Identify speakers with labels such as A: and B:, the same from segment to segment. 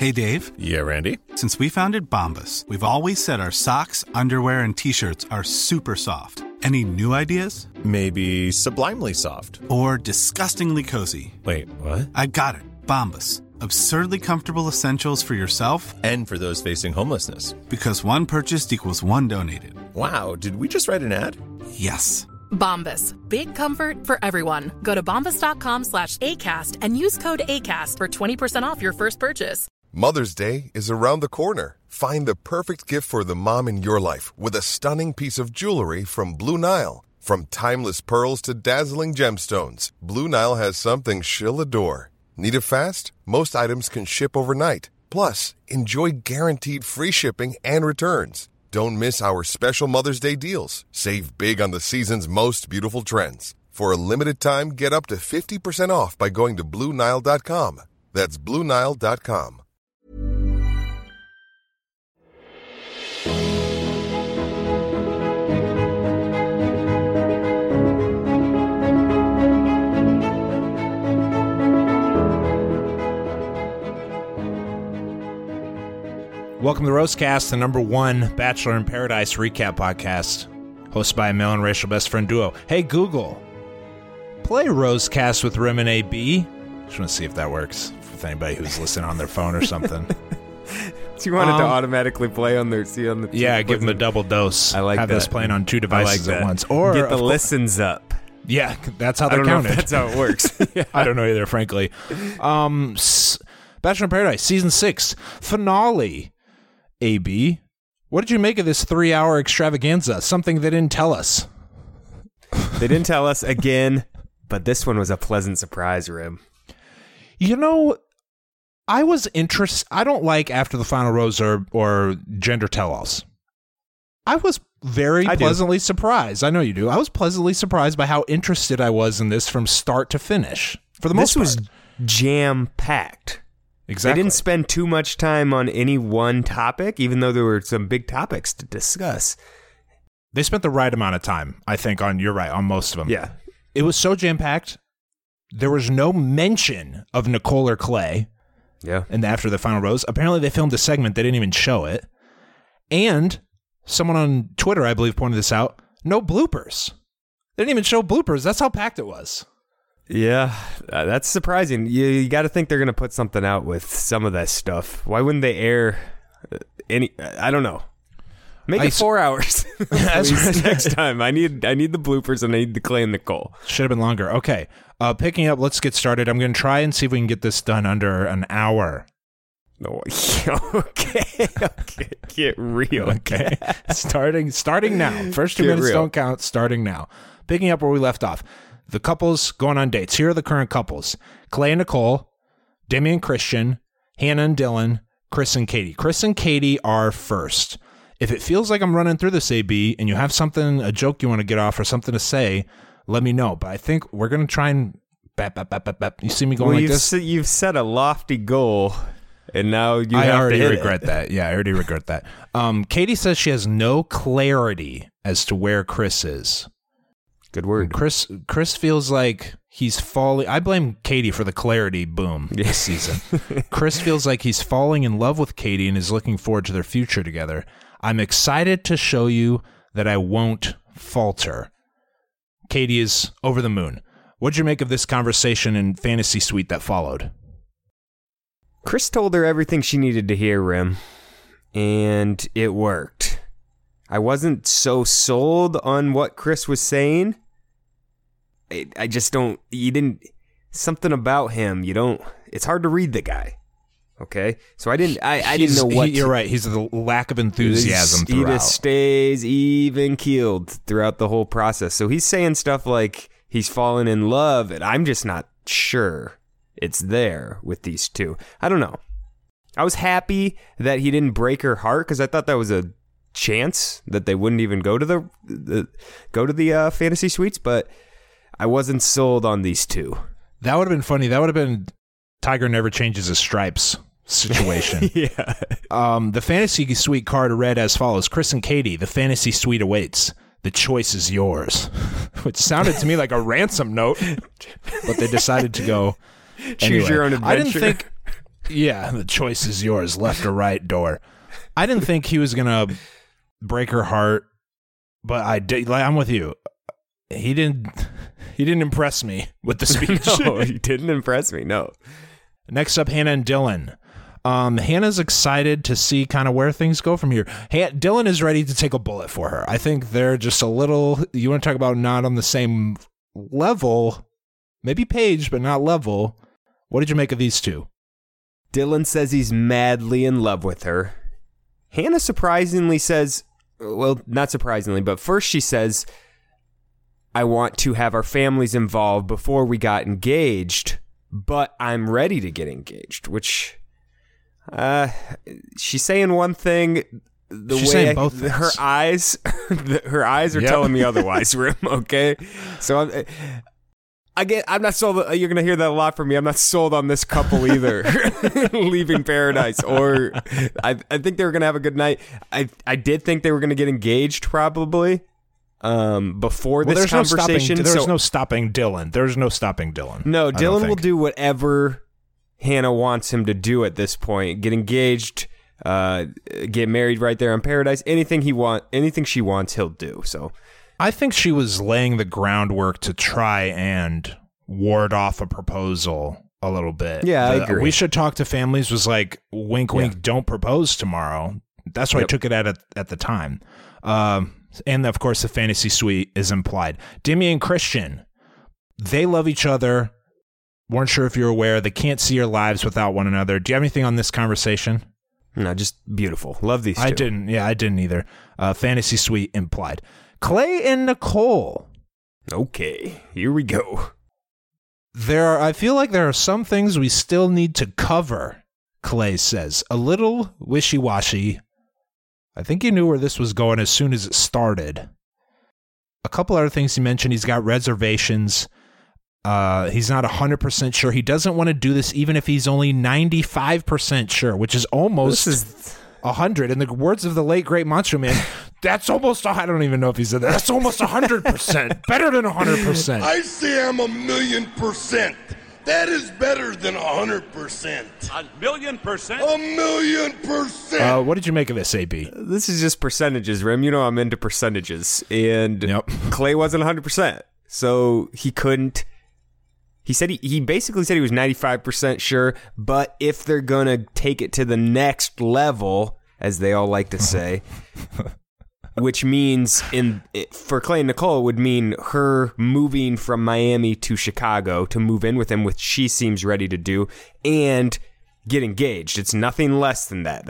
A: Hey, Dave.
B: Yeah, Randy.
A: Since we founded Bombas, we've always said our socks, underwear, and T-shirts are super soft. Any new ideas?
B: Maybe sublimely soft.
A: Or disgustingly cozy.
B: Wait, what?
A: I got it. Bombas. Absurdly comfortable essentials for yourself
B: and for those facing homelessness.
A: Because one purchased equals one donated.
B: Wow, did we just write an ad?
A: Yes.
C: Bombas. Big comfort for everyone. Go to bombas.com/ACAST and use code ACAST for 20% off your first purchase.
D: Mother's Day is around the corner. Find the perfect gift for the mom in your life with a stunning piece of jewelry from Blue Nile. From timeless pearls to dazzling gemstones, Blue Nile has something she'll adore. Need it fast? Most items can ship overnight. Plus, enjoy guaranteed free shipping and returns. Don't miss our special Mother's Day deals. Save big on the season's most beautiful trends. For a limited time, get up to 50% off by going to BlueNile.com. That's BlueNile.com.
E: Welcome to Roastcast, the #1 Bachelor in Paradise recap podcast, hosted by a male and racial best friend duo. Hey, Google, play Roastcast with Rim and AB. Just want to see if that works with anybody who's listening on their phone or something.
F: Do you want it to automatically play on their
E: Yeah, give them a double dose.
F: I like
E: Have
F: that.
E: this playing on two devices at once. Or
F: get the listens up.
E: Yeah, that's how
F: I
E: they're
F: don't know
E: counted.
F: if that's how it works. Yeah.
E: I don't know either, frankly. Bachelor in Paradise, Season 6, finale. AB, what did you make of this 3-hour extravaganza? Something they didn't tell us.
F: They didn't tell us again, but this one was a pleasant surprise, Rim.
E: You know, I was interested. I don't like after the final rose or gender tell-alls. I was very pleasantly surprised. I know you do. I was pleasantly surprised by how interested I was in this from start to finish. For the most part.
F: This was jam-packed.
E: Exactly.
F: They didn't spend too much time on any one topic, even though there were some big topics to discuss.
E: They spent the right amount of time, I think, you're right, on most of them.
F: Yeah.
E: It was so jam-packed. There was no mention of Nicole or Clay.
F: Yeah.
E: And after the final rose, apparently they filmed a segment. They didn't even show it. And someone on Twitter, I believe, pointed this out. No bloopers. They didn't even show bloopers. That's how packed it was.
F: Yeah, that's surprising. You got to think they're going to put something out with some of that stuff. Why wouldn't they air any? I don't know. Make it 4 hours next time. I need the bloopers and I need the Clay and Nicole.
E: Should have been longer. Okay, picking up. Let's get started. I'm going to try and see if we can get this done under an hour.
F: No, okay. Get real.
E: Okay, starting now. First 2 minutes don't count. Starting now. Picking up where we left off. The couples going on dates. Here are the current couples. Clay and Nicole, Demi and Christian, Hannah and Dylan, Chris and Katie. Chris and Katie are first. If it feels like I'm running through this, AB, and you have a joke you want to get off or something to say, let me know. But I think we're going to try and... You see me going like this?
F: You've set a lofty goal, and now you have to
E: I already
F: hit
E: regret
F: it.
E: that. Yeah, I already regret that. Katie says she has no clarity as to where Chris is.
F: Good word.
E: Chris feels like he's falling. I blame Katie for the clarity boom this season. Chris feels like he's falling in love with Katie and is looking forward to their future together. I'm excited to show you that I won't falter. Katie is over the moon. What'd you make of this conversation and fantasy suite that followed?
F: Chris told her everything she needed to hear, Rim, and it worked. I wasn't so sold on what Chris was saying. I just don't, something about him, it's hard to read the guy. Okay? So I didn't know what.
E: You're right. He's the lack of enthusiasm throughout.
F: He just stays even keeled throughout the whole process. So he's saying stuff like he's fallen in love, and I'm just not sure it's there with these two. I don't know. I was happy that he didn't break her heart because I thought that was a chance that they wouldn't even go to the fantasy suites, but I wasn't sold on these two.
E: That would have been funny. That would have been Tiger Never Changes His Stripes situation.
F: Yeah.
E: The fantasy suite card read as follows: Chris and Katie, the fantasy suite awaits. The choice is yours. Which sounded to me like a ransom note, but they decided to go
F: Choose your own adventure.
E: Yeah, the choice is yours, left or right door. I didn't think he was going to break her heart, but I did. Like, I'm with you. He didn't impress me with the speech.
F: No, he didn't impress me, no.
E: Next up, Hannah and Dylan. Hannah's excited to see kind of where things go from here. Dylan is ready to take a bullet for her. I think they're just a little, you want to talk about not on the same level, maybe page, but not level. What did you make of these two?
F: Dylan says he's madly in love with her. Hannah surprisingly says, well, not surprisingly, but first she says, I want to have our families involved before we got engaged, but I'm ready to get engaged, which... she's saying one thing.
E: She's saying both things.
F: Her eyes are telling me otherwise. Rim, okay. So I'm not sold. You're gonna hear that a lot from me. I'm not sold on this couple either, leaving paradise. Or I think they were gonna have a good night. I did think they were gonna get engaged probably. Before this conversation,
E: there's no stopping Dylan. There's no stopping Dylan.
F: No, Dylan will do whatever Hannah wants him to do at this point. Get engaged, get married right there in paradise. Anything she wants, he'll do. So
E: I think she was laying the groundwork to try and ward off a proposal a little bit.
F: Yeah, I agree.
E: We should talk to families was like, wink, wink, don't propose tomorrow. That's why I took it at the time. And of course, the fantasy suite is implied. Demi and Christian, they love each other. Weren't sure if you're aware. They can't see your lives without one another. Do you have anything on this conversation?
F: No, just beautiful. Love these two.
E: I didn't either. Fantasy suite implied. Clay and Nicole.
F: Okay, here we go.
E: I feel like there are some things we still need to cover, Clay says. A little wishy-washy. I think he knew where this was going as soon as it started. A couple other things he mentioned. He's got reservations. He's not 100% sure. He doesn't want to do this even if he's only 95% sure, which is almost 100. In the words of the late, great Macho Man, that's almost, I don't even know if he said that. That's almost 100%. Better than 100%.
G: I say I'm 1,000,000%. That is better than 100%.
H: 1,000,000%?
G: 1,000,000%.
E: What did you make of this, AB?
F: This is just percentages, Rim. You know I'm into percentages. And Clay wasn't 100%. So he couldn't. He said he basically said he was 95% sure, but if they're going to take it to the next level, as they all like to say, which means for Clay and Nicole would mean her moving from Miami to Chicago to move in with him, which she seems ready to do, and get engaged. It's nothing less than that.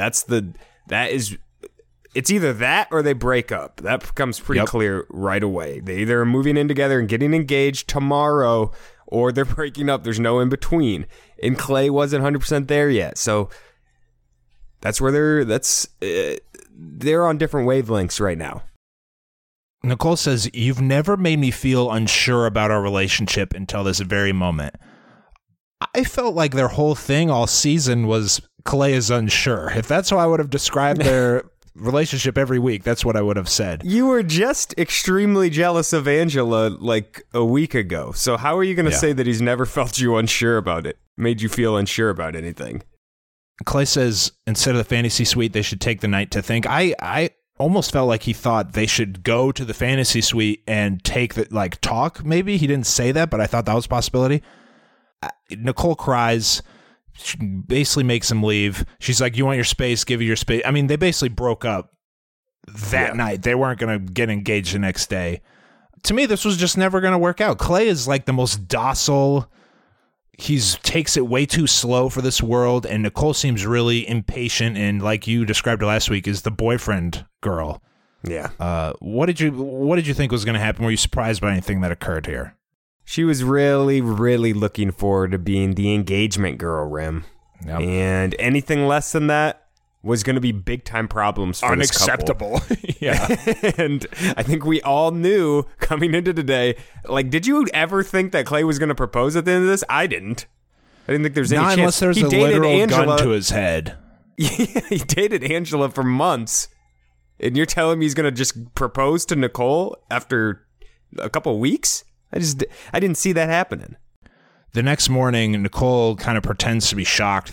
F: It's either that or they break up. That becomes pretty clear right away. They either are moving in together and getting engaged tomorrow, or they're breaking up. There's no in between. And Clay wasn't 100% there yet. So that's where they're on different wavelengths right now.
E: Nicole says, you've never made me feel unsure about our relationship until this very moment. I felt like their whole thing all season was Clay is unsure. If that's how I would have described their relationship every week, that's what I would have said.
F: You were just extremely jealous of Angela like a week ago. So how are you going to say that he's never felt you unsure about it? Made you feel unsure about anything?
E: Clay says instead of the fantasy suite, they should take the night to think. I almost felt like he thought they should go to the fantasy suite and take the talk. Maybe he didn't say that, but I thought that was a possibility. Nicole cries. She basically makes him leave. She's like, you want your space, give you your space. I mean, they basically broke up that night. They weren't going to get engaged the next day. To me, this was just never going to work out. Clay is like the most docile. He takes it way too slow for this world, and Nicole seems really impatient and, like you described it last week, is the boyfriend girl.
F: Yeah.
E: What did you think was going to happen? Were you surprised by anything that occurred here?
F: She was really, really looking forward to being the engagement girl, Rim. Yep. And anything less than that was going to be big-time problems for
E: unacceptable.
F: This couple.
E: Yeah.
F: And I think we all knew coming into today, did you ever think that Clay was going to propose at the end of this? I didn't. I didn't think there's any chance.
E: Unless there's a literal gun to his head.
F: Yeah, he dated Angela for months. And you're telling me he's going to just propose to Nicole after a couple weeks? I didn't see that happening.
E: The next morning, Nicole kind of pretends to be shocked that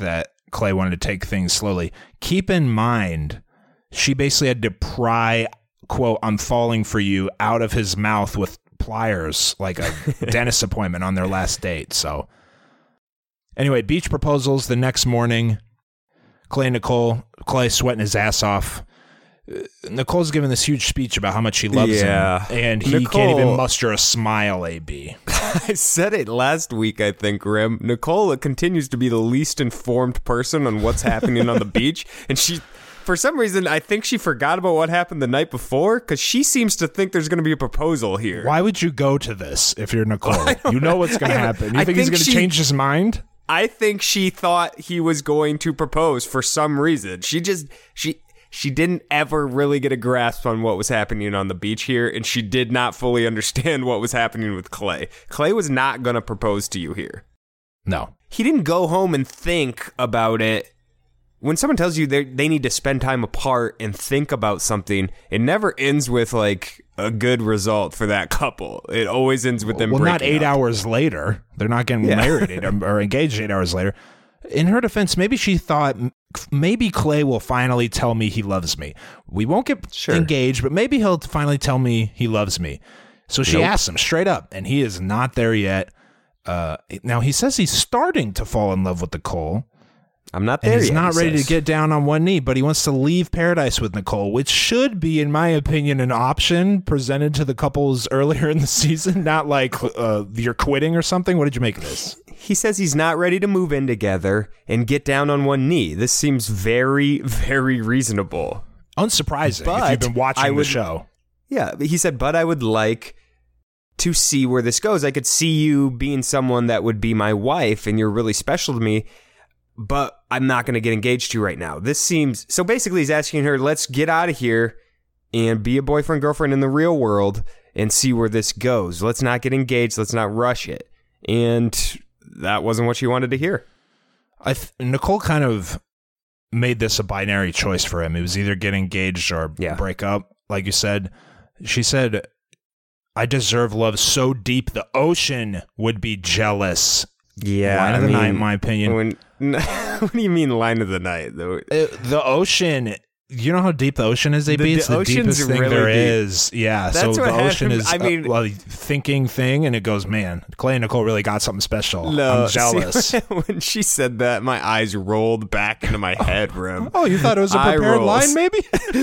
E: Clay wanted to take things slowly. Keep in mind, she basically had to pry, quote, "I'm falling for you" out of his mouth with pliers, like a dentist appointment on their last date. So anyway, beach proposals the next morning. Clay and Nicole, Clay sweating his ass off. Nicole's giving this huge speech about how much she loves him, and he can't even muster a smile, AB.
F: I said it last week, I think, Rim. Nicole continues to be the least informed person on what's happening on the beach, and she, for some reason, I think she forgot about what happened the night before, because she seems to think there's going to be a proposal here.
E: Why would you go to this if you're Nicole? You know what's going to happen. You think he's going to change his mind?
F: I think she thought he was going to propose for some reason. She didn't ever really get a grasp on what was happening on the beach here, and she did not fully understand what was happening with Clay. Clay was not going to propose to you here.
E: No.
F: He didn't go home and think about it. When someone tells you they need to spend time apart and think about something, it never ends with, like, a good result for that couple. It always ends with them breaking
E: not 8
F: up.
E: hours later. They're not getting married or engaged 8 hours later. In her defense, maybe she thought, maybe Clay will finally tell me he loves me. We won't get engaged, but maybe he'll finally tell me he loves me. So she asks him straight up, and he is not there yet. Now, he says he's starting to fall in love with Nicole.
F: I'm not there yet.
E: He's not ready to get down on one knee, but he wants to leave paradise with Nicole, which should be, in my opinion, an option presented to the couples earlier in the season, not like you're quitting or something. What did you make of this?
F: He says he's not ready to move in together and get down on one knee. This seems very, very reasonable.
E: Unsurprising if you've been watching the show.
F: Yeah, he said, but I would like to see where this goes. I could see you being someone that would be my wife, and you're really special to me, but I'm not going to get engaged to you right now. This seems... So basically he's asking her, let's get out of here and be a boyfriend-girlfriend in the real world and see where this goes. Let's not get engaged. Let's not rush it. And that wasn't what she wanted to hear.
E: Nicole kind of made this a binary choice for him. It was either get engaged or break up, like you said. She said, I deserve love so deep the ocean would be jealous.
F: Yeah.
E: Line of the night, in my opinion.
F: What do you mean line of the night?
E: The ocean... You know how deep the ocean is, AB? It's the deepest thing
F: really
E: there
F: deep.
E: is. Yeah,
F: That's
E: so the ocean is
F: a
E: thinking thing, and it goes, man, Clay and Nicole really got something special.
F: No,
E: I'm jealous.
F: See, when she said that, my eyes rolled back into my head, Rim.
E: Oh, you thought it was a prepared line, maybe?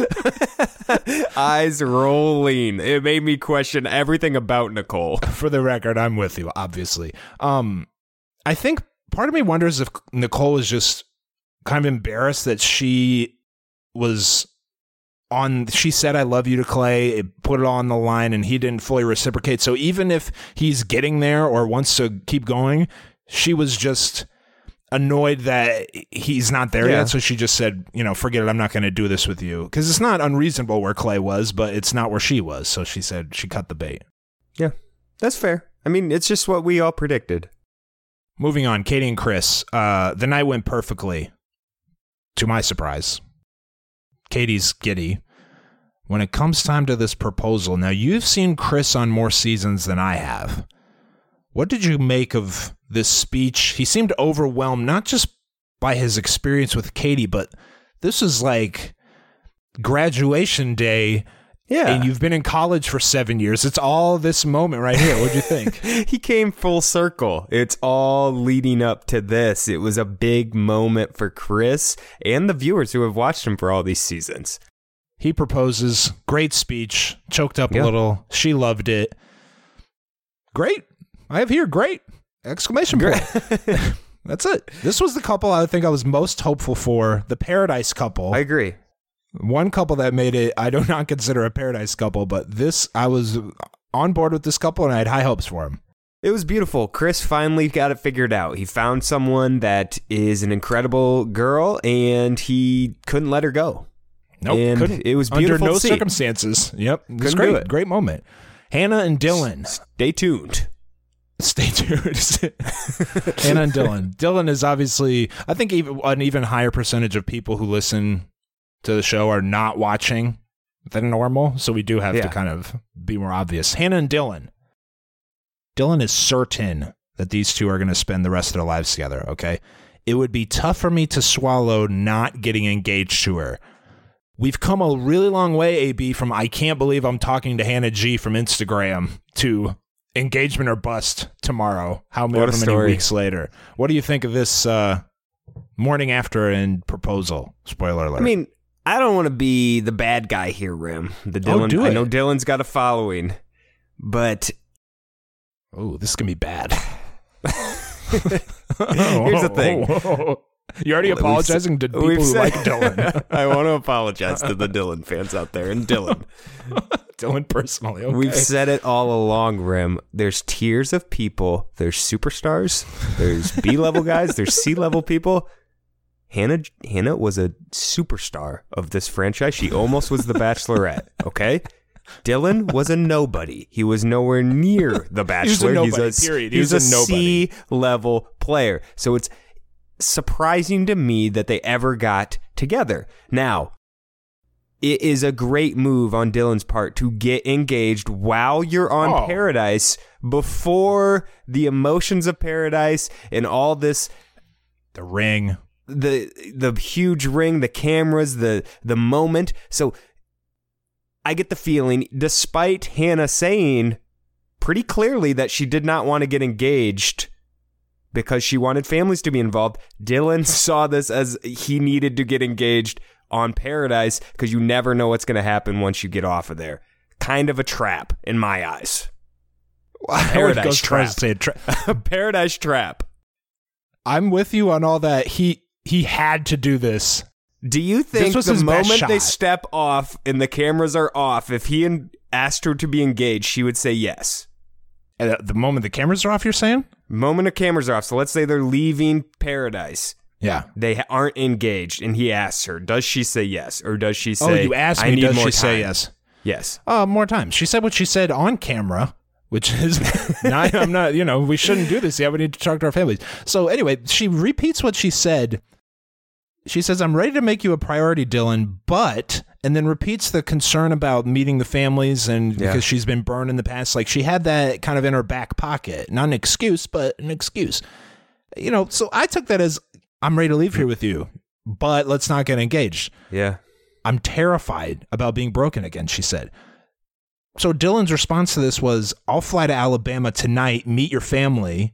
F: Eyes rolling. It made me question everything about Nicole.
E: For the record, I'm with you, obviously. I think part of me wonders if Nicole was just kind of embarrassed that she said I love you to Clay, it put it on the line, and he didn't fully reciprocate. So even if he's getting there or wants to keep going, she was just annoyed that he's not there yet. So she just said, forget it, I'm not going to do this with you. Because it's not unreasonable where Clay was, but it's not where she was. So she said she cut the bait.
F: Yeah, that's fair. I mean, it's just what we all predicted.
E: Moving on, Katie and Chris. The night went perfectly, to my surprise. Katie's giddy. When it comes time to this proposal, now you've seen Chris on more seasons than I have. What did you make of this speech? He seemed overwhelmed, not just by his experience with Katie, but this is like graduation day. Yeah. And you've been in college for 7 years. It's all this moment right here. What'd you think?
F: He came full circle. It's all leading up to this. It was a big moment for Chris and the viewers who have watched him for all these seasons.
E: He proposes. Great speech. Choked up a little. She loved it. Great. I have here, great. Exclamation point. That's it. This was the couple I think I was most hopeful for. The Paradise couple.
F: I agree.
E: One couple that made it, I do not consider a Paradise couple, but this, I was on board with this couple and I had high hopes for him.
F: It was beautiful. Chris finally got it figured out. He found someone that is an incredible girl and he couldn't let her go.
E: Nope,
F: and
E: couldn't.
F: It was beautiful.
E: Under no circumstances. Yep. It was
F: great.
E: Do it. Great moment. Hannah and Dylan.
F: Stay tuned.
E: Stay tuned. Hannah and Dylan. Dylan is obviously, I think, an even higher percentage of people who listen to the show are not watching than normal, so we do have to kind of be more obvious. Hannah and Dylan. Dylan is certain that these two are going to spend the rest of their lives together, okay? it would be tough for me to swallow not getting engaged to her. We've come a really long way, AB, from I can't believe I'm talking to Hannah G from Instagram to engagement or bust tomorrow, however many weeks later. What do you think of this morning after and proposal? Spoiler alert.
F: I mean, I don't want to be the bad guy here, Rim.
E: Do it.
F: I know Dylan's got a following, but...
E: Oh, this is going to be bad.
F: Here's the thing.
E: You're already apologizing to people who like Dylan.
F: I want to apologize to the Dylan fans out there. And Dylan.
E: Dylan personally, okay.
F: We've said it all along, Rim. There's tiers of people. There's superstars. There's B-level guys. There's C-level people. Hannah was a superstar of this franchise. She almost was the Bachelorette, okay? Dylan was a nobody. He was nowhere near the Bachelor.
E: He's a nobody.
F: C-level player. So it's surprising to me that they ever got together. Now, it is a great move on Dylan's part to get engaged while you're on Paradise, before the emotions of Paradise and all this.
E: The ring.
F: The huge ring, the cameras, the moment. So I get the feeling, despite Hannah saying pretty clearly that she did not want to get engaged because she wanted families to be involved, Dylan saw this as he needed to get engaged on Paradise because you never know what's going to happen once you get off of there. Kind of a trap in my eyes. Paradise trap. Paradise trap.
E: I'm with you on all that. He had to do this.
F: Do you think the moment they step off and the cameras are off, if he asked her to be engaged, she would say yes?
E: The moment the cameras are off, you're saying?
F: Moment the cameras are off. So let's say they're leaving Paradise.
E: Yeah.
F: They aren't engaged, and he asks her, does she say yes? Or does she say,
E: you asked me, does she say yes?
F: Yes.
E: More time. She said what she said on camera, which is, I'm not, we shouldn't do this. Yeah, we need to talk to our families. So anyway, she repeats what she said. She says, I'm ready to make you a priority, Dylan, but, and then repeats the concern about meeting the families and because she's been burned in the past. Like she had that kind of in her back pocket. Not an excuse, but an excuse. So I took that as, I'm ready to leave here with you, but let's not get engaged.
F: Yeah.
E: I'm terrified about being broken again, she said. So Dylan's response to this was, I'll fly to Alabama tonight, meet your family,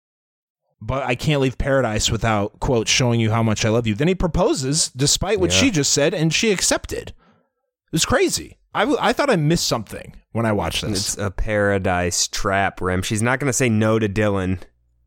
E: but I can't leave Paradise without, quote, showing you how much I love you. Then he proposes, despite what she just said, and she accepted. It was crazy. I thought I missed something when I watched this.
F: It's a Paradise trap, Rem. She's not going to say no to Dylan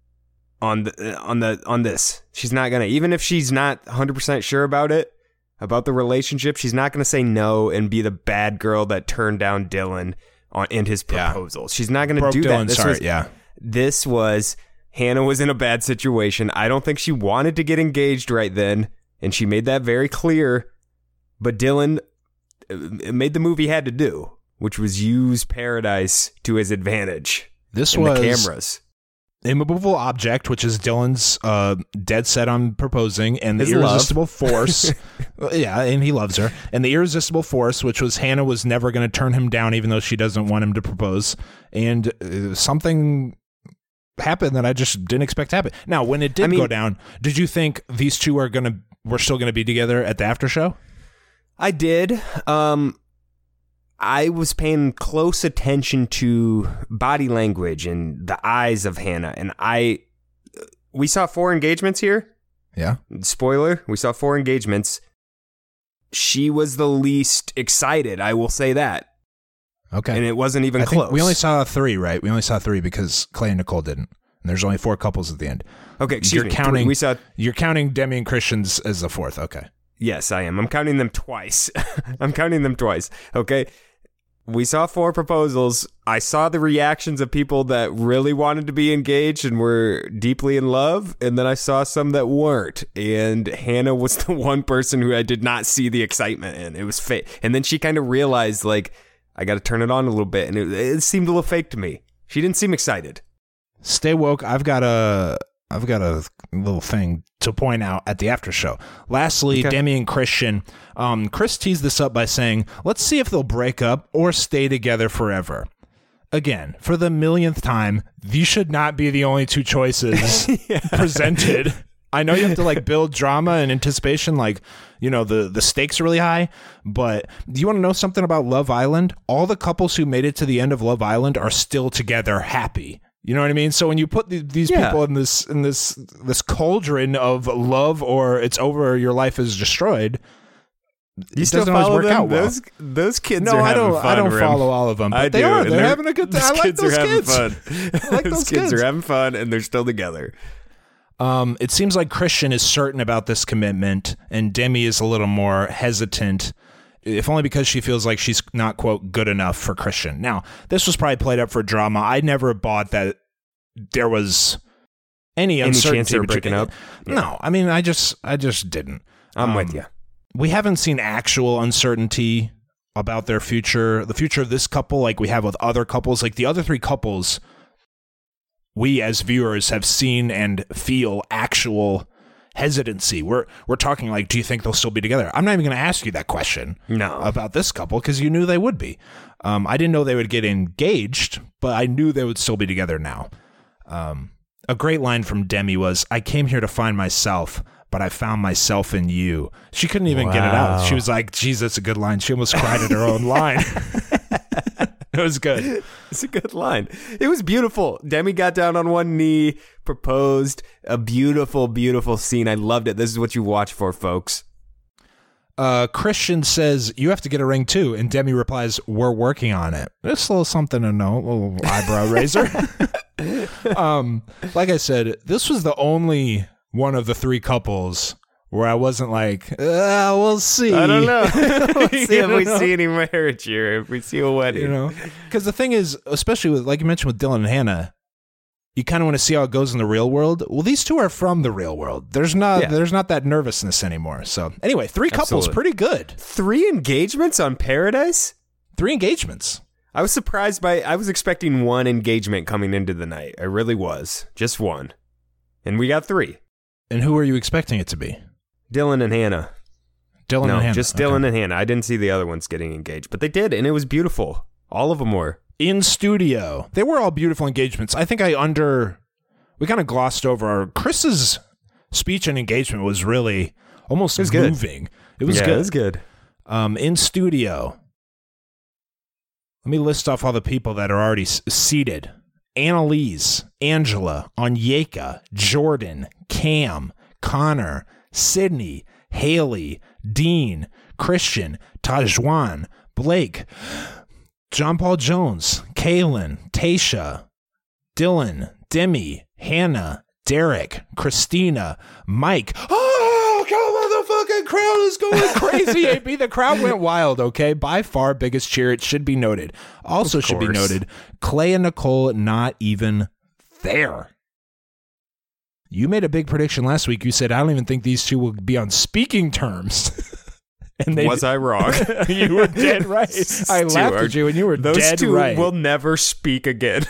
F: on this. She's not going to, even if she's not 100% sure about it, about the relationship, she's not going to say no and be the bad girl that turned down Dylan in his proposal. Yeah. She's not going to do
E: Dylan's
F: that. This was Hannah was in a bad situation. I don't think she wanted to get engaged right then, and she made that very clear. But Dylan made the move he had to do, which was use Paradise to his advantage.
E: This was
F: the cameras.
E: Immovable Object, which is Dylan's dead set on proposing, and the Irresistible Force. And he loves her. And the Irresistible Force, which was Hannah was never going to turn him down, even though she doesn't want him to propose. And something happened that I just didn't expect to happen. Now, when it did go down, did you think these two were still going to be together at the after show?
F: I did. I was paying close attention to body language and the eyes of Hannah, and we saw 4 engagements here.
E: Yeah.
F: Spoiler, we saw 4 engagements. She was the least excited, I will say that.
E: Okay.
F: And it wasn't even close.
E: We only saw 3, right? We only saw 3 because Clay and Nicole didn't. And there's only 4 couples at the end.
F: Okay, excuse me.
E: You're counting Demi and Christian as the 4th. Okay.
F: Yes, I am. I'm counting them twice. Okay. We saw 4 proposals. I saw the reactions of people that really wanted to be engaged and were deeply in love. And then I saw some that weren't. And Hannah was the one person who I did not see the excitement in. It was fake. And then she kind of realized, like, I got to turn it on a little bit. And it seemed a little fake to me. She didn't seem excited.
E: Stay woke. I've got a little thing to point out at the after show. Lastly, Demi and Christian. Chris teased this up by saying, let's see if they'll break up or stay together forever. Again, for the millionth time, these should not be the only 2 choices presented I know you have to like build drama and anticipation, like, you know, the stakes are really high, but do you want to know something about Love Island? All the couples who made it to the end of Love Island are still together happy. You know what I mean? So when you put these people in this cauldron of love, or it's over, your life is destroyed,
F: you still follow them?
E: Well.
F: Those kids are having fun.
E: I don't follow all of them, but they are. They're having a good time. I like those kids.
F: I like those kids are having fun, and they're still together.
E: It seems like Christian is certain about this commitment, and Demi is a little more hesitant, if only because she feels like she's not, quote, good enough for Christian. Now, this was probably played up for drama. I never bought that there was any uncertainty
F: chance they were breaking up.
E: Yeah. No, I mean, I just didn't.
F: I'm with you.
E: We haven't seen actual uncertainty about their future, the future of this couple, like we have with other couples. Like the other three couples, we as viewers have seen and feel actual hesitancy. We're talking like, do you think they'll still be together? I'm not even going to ask you that question about this couple because you knew they would be. I didn't know they would get engaged, but I knew they would still be together now. A great line from Demi was, "I came here to find myself, but I found myself in you." She couldn't even get it out. She was like, geez, that's a good line. She almost cried at her own line. It was good.
F: It's a good line. It was beautiful. Demi got down on one knee, proposed. A beautiful, beautiful scene. I loved it. This is what you watch for, folks.
E: Christian says, "You have to get a ring too." And Demi replies, "We're working on it." It's a little something to know. A little eyebrow raiser. Like I said, this was the only one of the three couples where I wasn't like, we'll see.
F: I don't know. We'll see if we see any marriage here, if we see a wedding.
E: You know, because the thing is, especially with, like you mentioned with Dylan and Hannah, you kind of want to see how it goes in the real world. Well, these two are from the real world. There's not that nervousness anymore. So anyway, three couples, pretty good.
F: 3 engagements on Paradise?
E: 3 engagements.
F: I was surprised I was expecting 1 engagement coming into the night. I really was. Just 1. And we got 3.
E: And who are you expecting it to be?
F: Dylan and Hannah.
E: And Hannah.
F: Just Dylan and Hannah. I didn't see the other ones getting engaged, but they did, and it was beautiful. All of them were.
E: In studio. They were all beautiful engagements. I think we kind of glossed over Chris's speech and engagement was really almost moving. It was good.
F: It was good.
E: In studio. Let me list off all the people that are already seated. Annalise, Angela, Onyeka, Jordan, Cam, Connor, Sydney, Haley, Dean, Christian, Tajwan, Blake, John Paul Jones, Kaylin, Tasha, Dylan, Demi, Hannah, Derek, Christina, Mike. Oh, come on, the fucking crowd is going crazy, AB. The crowd went wild, okay? By far biggest cheer, it should be noted. Also should be noted, Clay and Nicole not even there. You made a big prediction last week. You said, I don't even think these two will be on speaking terms. And
F: was I wrong?
E: You were dead right. I laughed at you and you were dead right.
F: Those two will never speak again.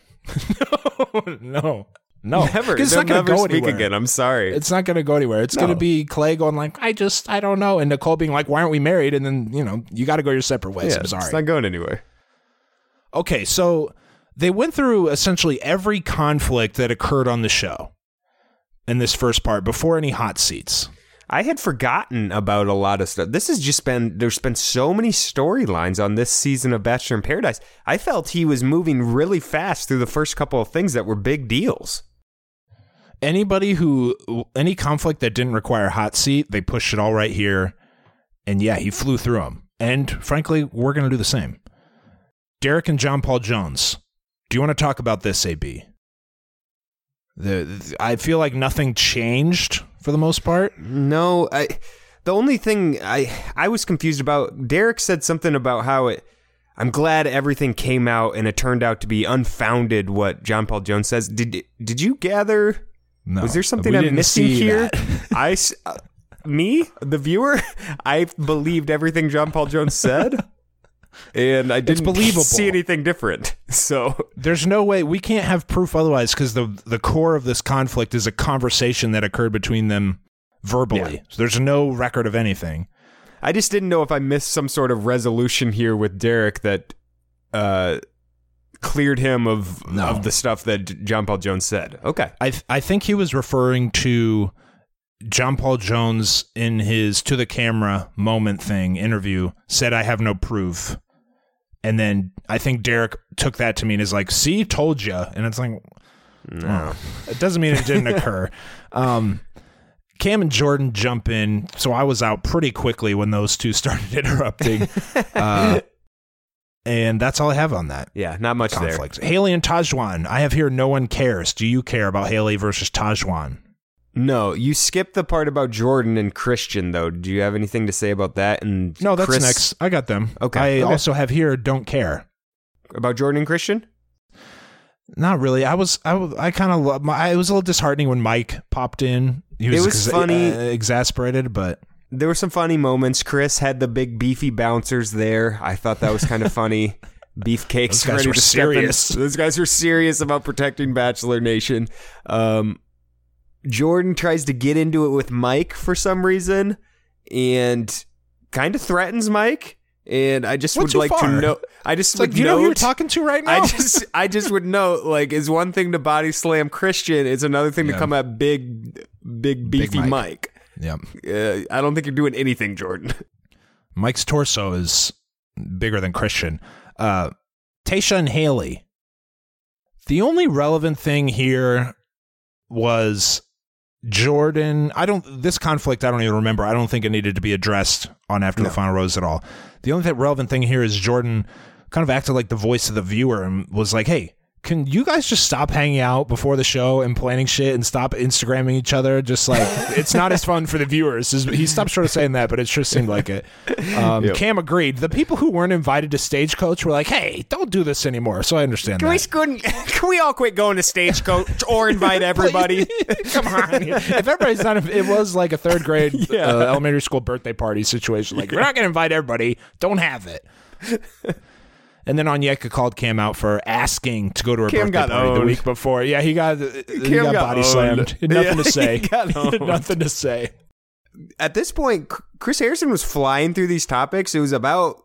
E: No.
F: Never.
E: It's not going to go
F: speak
E: anywhere.
F: Again. I'm sorry.
E: It's not going to go anywhere. It's going to be Clay going like, I don't know. And Nicole being like, why aren't we married? And then, you got to go your separate ways. I'm sorry.
F: It's not going anywhere.
E: Okay, so they went through essentially every conflict that occurred on the show in this first part before any hot seats.
F: I had forgotten about a lot of stuff. This has just there's been so many storylines on this season of Bachelor in Paradise. I felt he was moving really fast through the first couple of things that were big deals.
E: Any conflict that didn't require a hot seat, they pushed it all right here. And yeah, he flew through them. And frankly, we're going to do the same. Derek and John Paul Jones. Do you want to talk about this, AB? I feel like nothing changed for the most part.
F: No, the only thing I was confused about, Derek said something about how I'm glad everything came out and it turned out to be unfounded, what John Paul Jones says. Did you gather?
E: No.
F: Was there something I'm missing here? Me, the viewer, I believed everything John Paul Jones said. And I didn't see anything different. So
E: there's no way we can't have proof otherwise, because the core of this conflict is a conversation that occurred between them verbally. Yeah. So there's no record of anything.
F: I just didn't know if I missed some sort of resolution here with Derek that cleared him of the stuff that John Paul Jones said. Okay.
E: I think he was referring to John Paul Jones, in his to the camera moment thing interview, said, "I have no proof." And then I think Derek took that to mean is like, "See, told you." And it's like, no, it doesn't mean it didn't occur. Cam and Jordan jump in, so I was out pretty quickly when those two started interrupting. And that's all I have on that.
F: Yeah, not much
E: conflict. Haley and Tajwan. I have here no one cares. Do you care about Haley versus Tajwan?
F: No, you skipped the part about Jordan and Christian, though. Do you have anything to say about that? And
E: no, that's next. I got them.
F: Okay.
E: I also have here don't care.
F: About Jordan and Christian?
E: Not really. It was a little disheartening when Mike popped in. It was funny. Exasperated, but...
F: There were some funny moments. Chris had the big beefy bouncers there. I thought that was kind of funny. Beefcakes ready to
E: serious.
F: Those guys were serious about protecting Bachelor Nation. Jordan tries to get into it with Mike for some reason and kind of threatens Mike. And I just would like to know. I just would
E: like, you know who you're talking to right now?
F: I just would note, like, is one thing to body slam Christian, it's another thing to come at big beefy Mike.
E: Yeah.
F: I don't think you're doing anything, Jordan.
E: Mike's torso is bigger than Christian. Tayshia and Haley. The only relevant thing here was Jordan. This conflict, I don't even remember. I don't think it needed to be addressed on After the Final Rose at all. The only relevant thing here is Jordan kind of acted like the voice of the viewer and was like, "Hey, can you guys just stop hanging out before the show and planning shit and stop Instagramming each other? Just like, it's not as fun for the viewers." He stopped short of saying that, but it sure seemed like it. Cam agreed. The people who weren't invited to Stagecoach were like, "Hey, don't do this anymore." So I understand
F: Can we all quit going to Stagecoach or invite everybody?
E: Come on. If everybody's not, it was like a third grade elementary school birthday party situation. Like, we're not going to invite everybody. Don't have it. And then Onyeka called Cam out for asking to go to her birthday party the week before. Yeah, he got body slammed. Nothing to say. Nothing to say.
F: At this point, Chris Harrison was flying through these topics. It was about,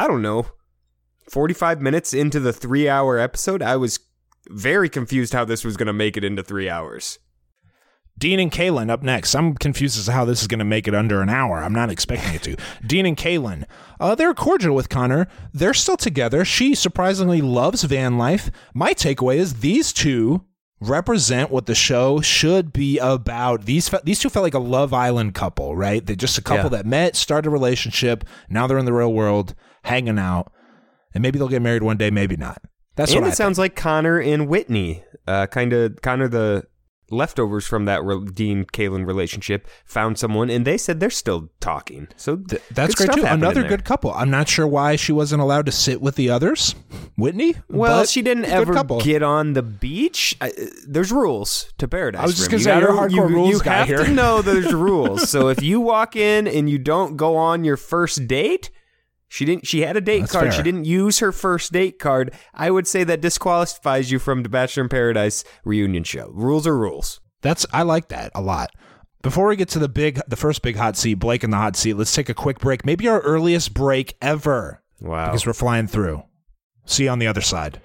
F: 45 minutes into the 3-hour episode. I was very confused how this was going to make it into 3 hours.
E: Dean and Kaylin up next. I'm confused as to how this is going to make it under an hour. I'm not expecting it to. Dean and Kaylin. They're cordial with Connor. They're still together. She surprisingly loves van life. My takeaway is these two represent what the show should be about. These two felt like a Love Island couple, right? They're just a couple that met, started a relationship. Now they're in the real world, hanging out. And maybe they'll get married one day, maybe not. That's what I think.
F: It sounds like Connor and Whitney. Connor, the leftovers from that Dean-Kaylin relationship, found someone, and they said they're still talking. So
E: that's great, too. Another good couple. I'm not sure why she wasn't allowed to sit with the others. Whitney?
F: Well, she didn't ever get on the beach. There's rules to Paradise.
E: I was just going to say, you're a hardcore rules guy here.
F: You have to know there's rules. So if you walk in and you don't go on your first date... She had a date card. Fair. She didn't use her first date card. I would say that disqualifies you from the Bachelor in Paradise reunion show. Rules are rules.
E: I like that a lot. Before we get to the first big hot seat, Blake in the hot seat, let's take a quick break. Maybe our earliest break ever.
F: Wow.
E: Because we're flying through. See you on the other side.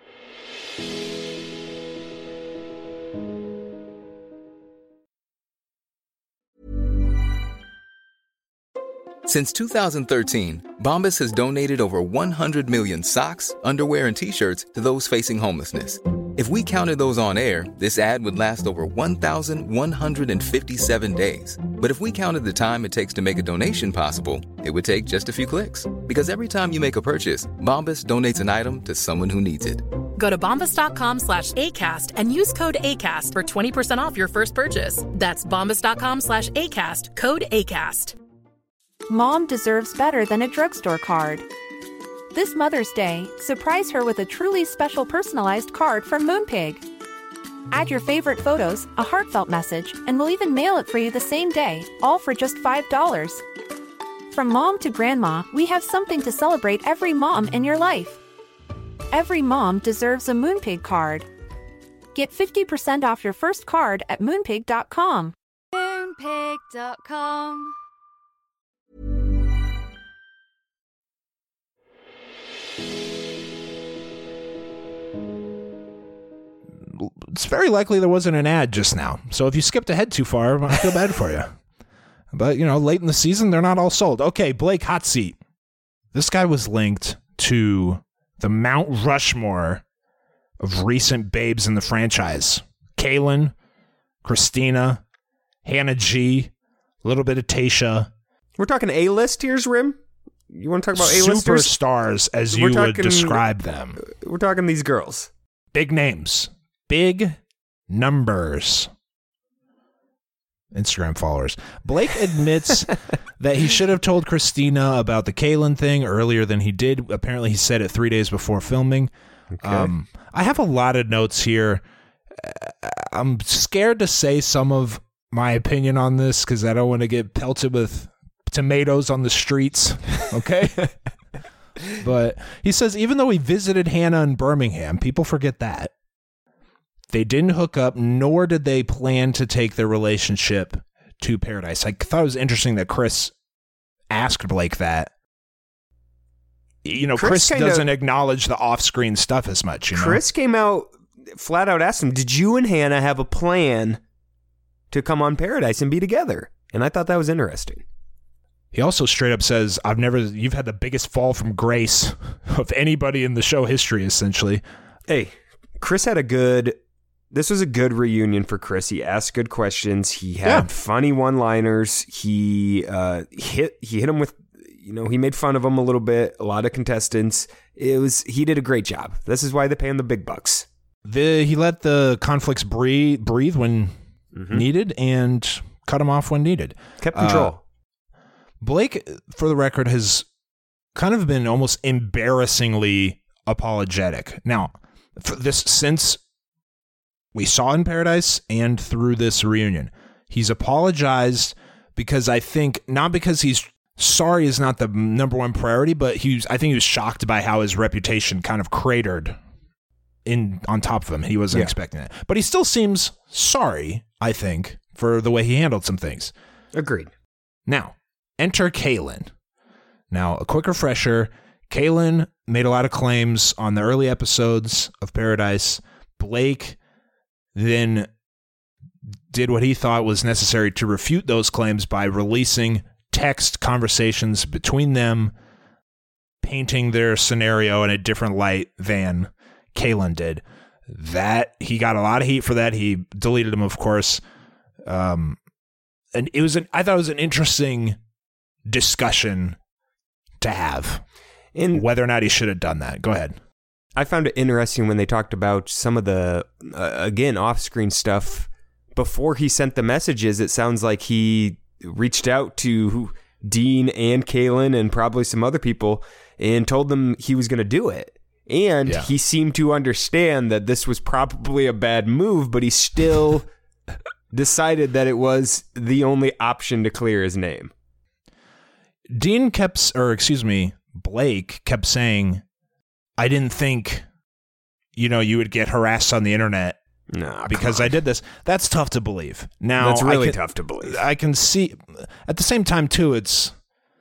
I: Since 2013, Bombas has donated over 100 million socks, underwear, and T-shirts to those facing homelessness. If we counted those on air, this ad would last over 1,157 days. But if we counted the time it takes to make a donation possible, it would take just a few clicks. Because every time you make a purchase, Bombas donates an item to someone who needs it.
C: Go to bombas.com/ACAST and use code ACAST for 20% off your first purchase. That's bombas.com/ACAST, code ACAST.
J: Mom deserves better than a drugstore card. This Mother's Day, surprise her with a truly special personalized card from Moonpig. Add your favorite photos, a heartfelt message, and we'll even mail it for you the same day, all for just $5. From mom to grandma, we have something to celebrate every mom in your life. Every mom deserves a Moonpig card. Get 50% off your first card at Moonpig.com.
K: Moonpig.com.
E: It's very likely there wasn't an ad just now. So if you skipped ahead too far, I feel bad for you. But, late in the season, they're not all sold. Okay, Blake, hot seat. This guy was linked to the Mount Rushmore of recent babes in the franchise. Kaylin, Christina, Hannah G, a little bit of Tayshia.
F: We're talking A-list here's Rim? You want to talk about A-listers?
E: Superstars, as you would describe them.
F: We're talking these girls.
E: Big names. Big numbers. Instagram followers. Blake admits that he should have told Christina about the Kaylin thing earlier than he did. Apparently, he said it 3 days before filming. Okay. I have a lot of notes here. I'm scared to say some of my opinion on this because I don't want to get pelted with tomatoes on the streets. Okay? But he says even though he visited Hannah in Birmingham, people forget that. They didn't hook up, nor did they plan to take their relationship to Paradise. I thought it was interesting that Chris asked Blake that. Chris doesn't acknowledge the off-screen stuff as much.
F: Chris came out, flat out asked him, did you and Hannah have a plan to come on Paradise and be together? And I thought that was interesting.
E: He also straight up says, you've had the biggest fall from grace of anybody in the show history, essentially.
F: Hey, Chris had this was a good reunion for Chris. He asked good questions. He had funny one-liners. He hit him with, he made fun of him a little bit. A lot of contestants. He did a great job. This is why they pay him the big bucks.
E: He let the conflicts breathe when needed and cut them off when needed.
F: Kept control.
E: Blake, for the record, has kind of been almost embarrassingly apologetic. Now, for this since we saw in Paradise and through this reunion, he's apologized because I think, not because he's sorry is not the number one priority, but I think he was shocked by how his reputation kind of cratered on top of him. He wasn't expecting it. But he still seems sorry, I think, for the way he handled some things.
F: Agreed.
E: Now, enter Kaylin. Now, a quick refresher. Kaylin made a lot of claims on the early episodes of Paradise. Blake then did what he thought was necessary to refute those claims by releasing text conversations between them, painting their scenario in a different light than Kaylin did. That he got a lot of heat for that. He deleted them, of course. And I thought it was an interesting discussion to have, and whether or not he should have done that. Go ahead.
F: I found it interesting when they talked about some of the, again, off-screen stuff. Before he sent the messages, it sounds like he reached out to Dean and Kaylin and probably some other people and told them he was going to do it. And he seemed to understand that this was probably a bad move, but he still decided that it was the only option to clear his name.
E: Blake kept saying, I didn't think, you would get harassed on the internet because I did this. That's tough to believe. Now,
F: that's really tough to believe.
E: I can see, at the same time, too, it's,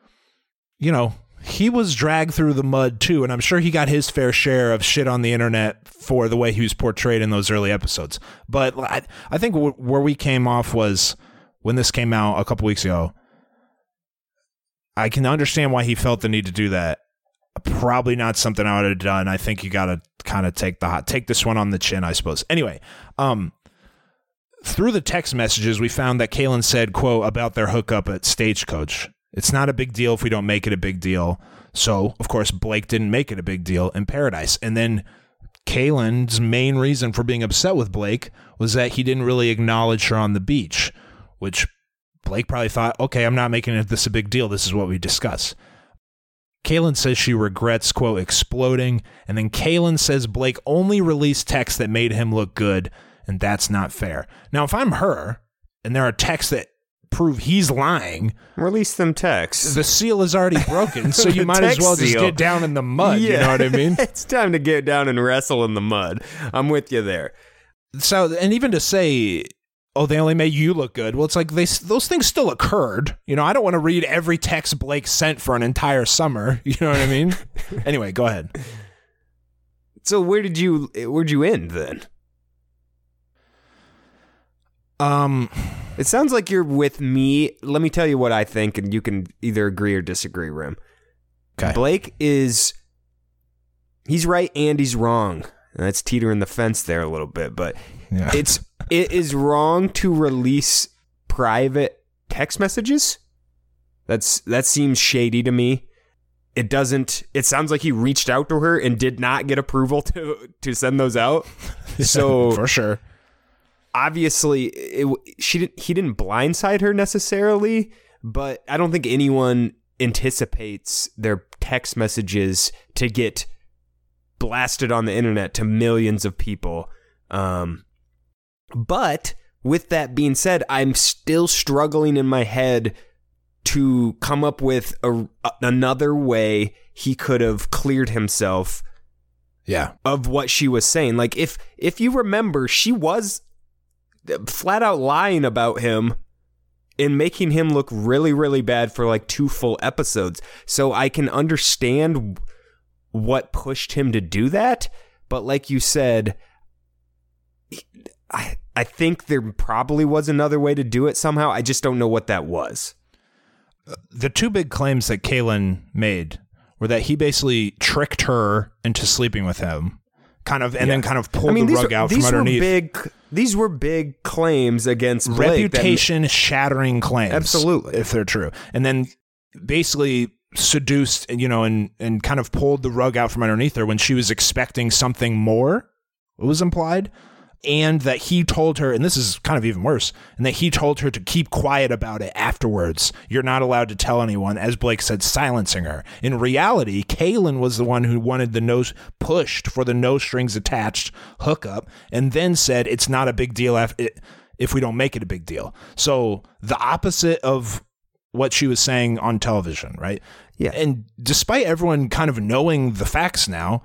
E: he was dragged through the mud, too, and I'm sure he got his fair share of shit on the internet for the way he was portrayed in those early episodes. But I think where we came off was when this came out a couple weeks ago. I can understand why he felt the need to do that. Probably not something I would have done. I think you got to kind of take this one on the chin, I suppose. Anyway, through the text messages, we found that Kaylin said, quote, about their hookup at Stagecoach. It's not a big deal if we don't make it a big deal. So, of course, Blake didn't make it a big deal in Paradise. And then Kaylin's main reason for being upset with Blake was that he didn't really acknowledge her on the beach, which Blake probably thought, okay, I'm not making this a big deal. This is what we discuss. Kaylin says she regrets, quote, exploding. And then Kaylin says Blake only released texts that made him look good, and that's not fair. Now, if I'm her, and there are texts that prove he's lying,
F: release them texts.
E: The seal is already broken, so you might as well just get down in the mud. Yeah. You know what I mean?
F: It's time to get down and wrestle in the mud. I'm with you there.
E: So, and even to say, oh, they only made you look good. Well, it's like those things still occurred. I don't want to read every text Blake sent for an entire summer. You know what I mean? Anyway, go ahead.
F: So where'd you end then? It sounds like you're with me. Let me tell you what I think, and you can either agree or disagree, Rim.
E: Okay.
F: Blake he's right and he's wrong. And that's teetering the fence there a little bit, but it is wrong to release private text messages. That seems shady to me. It sounds like he reached out to her and did not get approval to send those out. So
E: for sure.
F: Obviously, he didn't blindside her necessarily, but I don't think anyone anticipates their text messages to get blasted on the internet to millions of people. But with that being said, I'm still struggling in my head to come up with another way he could have cleared himself of what she was saying. Like, if you remember, she was flat out lying about him and making him look really, really bad for like 2 full episodes. So I can understand what pushed him to do that. But like you said, I think there probably was another way to do it somehow. I just don't know what that was.
E: The 2 big claims that Kaylin made were that he basically tricked her into sleeping with him, then kind of pulled the rug out from underneath.
F: These were big claims against Blake.
E: Reputation-shattering claims.
F: Absolutely.
E: If they're true. And then basically seduced, and kind of pulled the rug out from underneath her when she was expecting something more, it was implied. And that he told her, and this is kind of even worse, and that he told her to keep quiet about it afterwards. You're not allowed to tell anyone, as Blake said, silencing her. In reality, Kaylin was the one who wanted pushed for the no strings attached hookup, and then said it's not a big deal if we don't make it a big deal. So the opposite of what she was saying on television, right?
F: Yeah.
E: And despite everyone kind of knowing the facts now,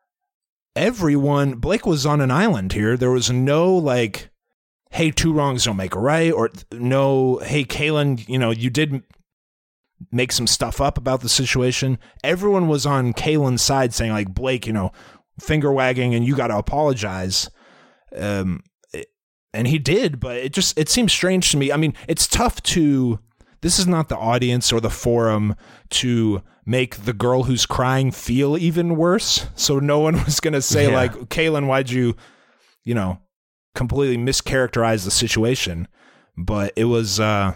E: Blake was on an island here. There was no like, hey, 2 wrongs don't make a right, or no, hey, Kaylin, you did make some stuff up about the situation. Everyone was on Kaylin's side saying like, Blake, finger wagging and you got to apologize. And he did, but it seems strange to me. I mean, it's tough this is not the audience or the forum to make the girl who's crying feel even worse. So no one was going to say like, Kaylin, why'd you, completely mischaracterize the situation? But it was, I'm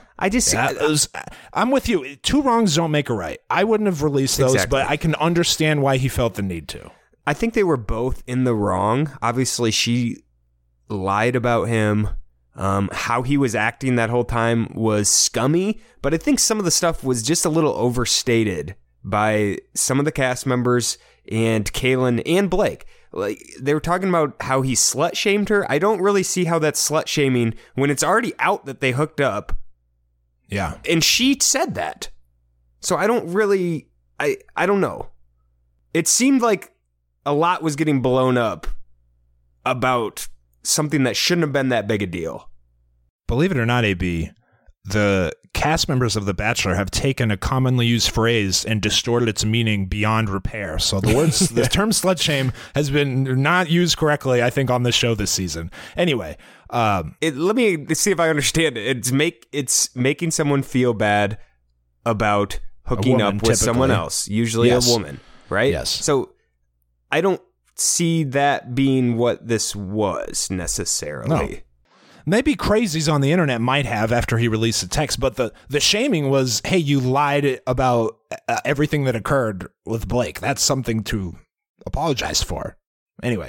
E: with you. 2 wrongs don't make a right. I wouldn't have released those, exactly. But I can understand why he felt the need to.
F: I think they were both in the wrong. Obviously, she lied about him. How he was acting that whole time was scummy, but I think some of the stuff was just a little overstated by some of the cast members and Kaylin and Blake. Like, they were talking about how he slut shamed her. I don't really see how that's slut shaming when it's already out that they hooked up.
E: Yeah.
F: And she said that. So I don't really, I don't know. It seemed like a lot was getting blown up about something that shouldn't have been that big a deal.
E: Believe it or not, AB, the cast members of The Bachelor have taken a commonly used phrase and distorted its meaning beyond repair. So the term slut shame has been not used correctly, I think, on this show this season. Anyway,
F: let me see if I understand it. It's making someone feel bad about hooking up with someone else, usually a woman, right?
E: Yes.
F: So I don't see that being what this was necessarily.
E: No. Maybe crazies on the internet might have after he released the text, but the shaming was, hey, you lied about everything that occurred with Blake. That's something to apologize for. Anyway,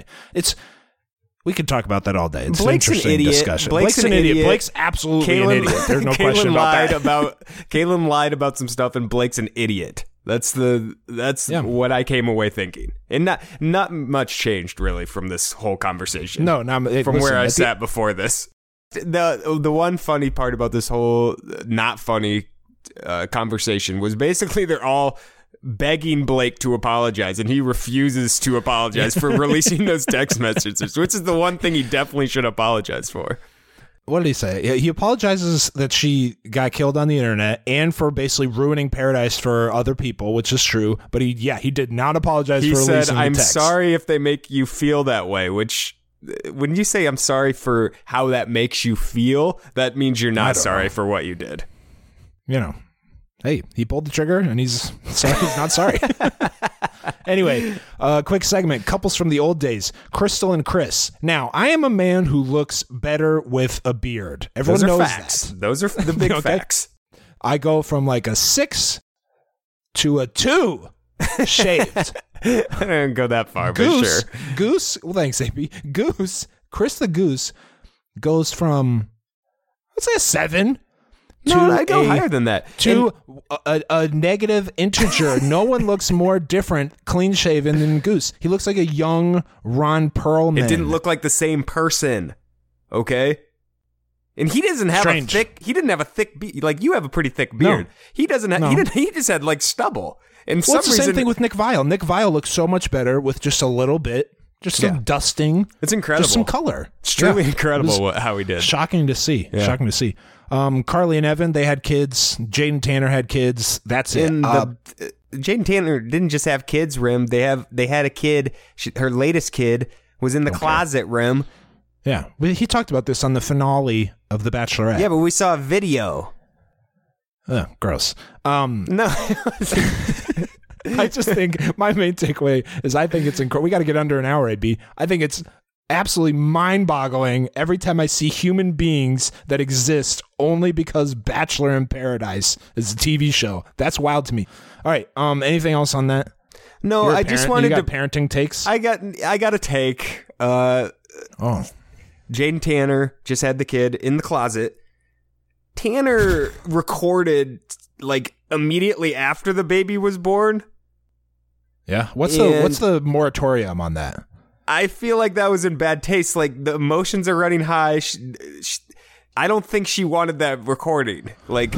E: we could talk about that all day. It's
F: Blake's
E: an interesting
F: an idiot.
E: Discussion. Blake's an idiot. Blake's absolutely an idiot. There's no question about that.
F: Kaylin lied about some stuff, and Blake's an idiot. That's what I came away thinking, and not much changed really from this whole conversation.
E: No,
F: from where I sat before this. The one funny part about this whole not funny conversation was basically they're all begging Blake to apologize, and he refuses to apologize for releasing those text messages, which is the one thing he definitely should apologize for.
E: What did he say? He apologizes that she got killed on the internet and for basically ruining paradise for other people, which is true. But he did not apologize for releasing the text.
F: He said, "I'm sorry if they make you feel that way," which when you say I'm sorry for how that makes you feel, that means you're not sorry for what you did.
E: You know, hey, he pulled the trigger and he's sorry. He's not sorry. Anyway, quick segment. Couples from the old days. Crystal and Chris. Now, I am a man who looks better with a beard. Everyone knows
F: facts.
E: that.
F: Those are the big facts.
E: I go from like a 6 to a 2 shaved.
F: I didn't go that far, but sure.
E: Goose, well, thanks, AP. Chris the Goose goes from, let's say a 7.
F: No, I go higher than that.
E: To a negative integer. No one looks more different, clean-shaven than Goose. He looks like a young Ron Perlman.
F: It didn't look like the same person, okay? And he doesn't have a thick beard. Like, you have a pretty thick beard. No. He doesn't have, he just had, like, stubble. And
E: it's the same thing with Nick Viall. Nick Viall looks so much better with just a little bit. Just some dusting.
F: It's incredible.
E: Just some color.
F: It's truly incredible how he did.
E: Shocking to see. Yeah. Shocking to see. Carly and Evan, they had kids. Jaden Tanner had kids. That's it.
F: Jaden Tanner didn't just have kids, Rim. They had a kid. Her latest kid was in the closet, Rim.
E: Yeah. He talked about this on the finale of The Bachelorette.
F: Yeah, but we saw a video.
E: Gross.
F: No.
E: I just think my main takeaway is I think it's incredible. We got to get under an hour, AB. I think it's absolutely mind-boggling every time I see human beings that exist only because Bachelor in Paradise is a TV show. That's wild to me. All right. Anything else on that?
F: No, I just wanted
E: to parenting takes.
F: I got a take. Jaden Tanner just had the kid in the closet. Tanner recorded like immediately after the baby was born.
E: Yeah. What's the moratorium on that?
F: I feel like that was in bad taste. Like, the emotions are running high. I don't think she wanted that recording. Like,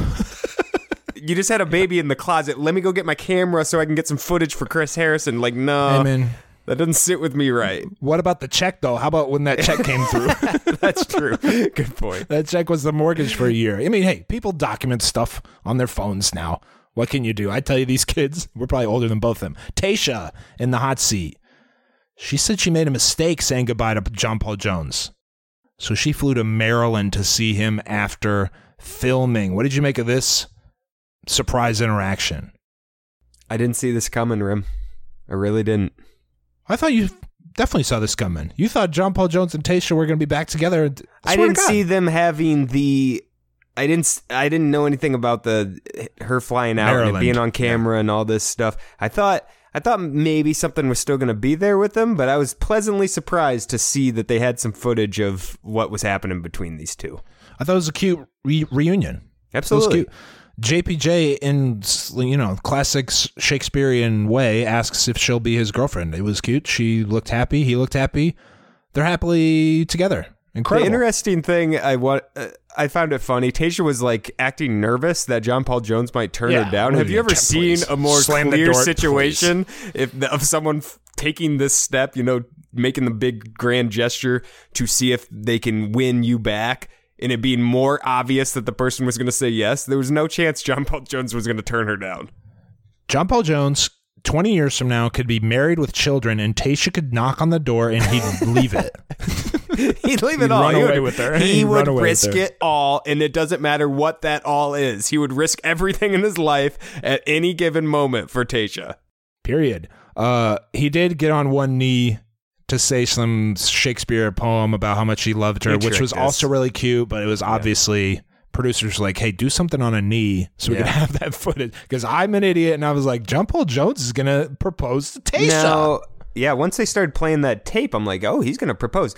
F: you just had a baby in the closet. Let me go get my camera so I can get some footage for Chris Harrison. Like, no, that doesn't sit with me right.
E: What about the check, though? How about when that check came through?
F: That's true. Good point.
E: That check was the mortgage for a year. I mean, hey, people document stuff on their phones now. What can you do? I tell you, these kids, we're probably older than both of them. Tayshia in the hot seat. She said she made a mistake saying goodbye to John Paul Jones. So she flew to Maryland to see him after filming. What did you make of this surprise interaction?
F: I didn't see this coming, Rim. I really didn't.
E: I thought you definitely saw this coming. You thought John Paul Jones and Tayshia were going to be back together.
F: I didn't see them having the... I didn't know anything about her flying out Maryland. And being on camera and all this stuff. I thought maybe something was still going to be there with them, but I was pleasantly surprised to see that they had some footage of what was happening between these two.
E: I thought it was a cute reunion.
F: Absolutely.
E: It was cute. JPJ, in classic Shakespearean way, asks if she'll be his girlfriend. It was cute. She looked happy. He looked happy. They're happily together. Incredible.
F: The interesting thing, I found it funny. Tayshia was like acting nervous that John Paul Jones might turn her down. Have you ever seen a more clear situation of someone taking this step, making the big grand gesture to see if they can win you back, and it being more obvious that the person was going to say yes? There was no chance John Paul Jones was going to turn her down.
E: John Paul Jones, 20 years from now, could be married with children, and Tayshia could knock on the door and he'd leave it.
F: He'd leave it all. He would risk it all, and it doesn't matter what that all is. He would risk everything in his life at any given moment for Tayshia.
E: Period. He did get on one knee to say some Shakespeare poem about how much he loved her, which was also really cute, but it was obviously... Producers were like, hey, do something on a knee so we can have that footage. Because I'm an idiot, and I was like, John Paul Jones is going to propose to Tayshia.
F: No, once they started playing that tape, I'm like, oh, he's going to propose.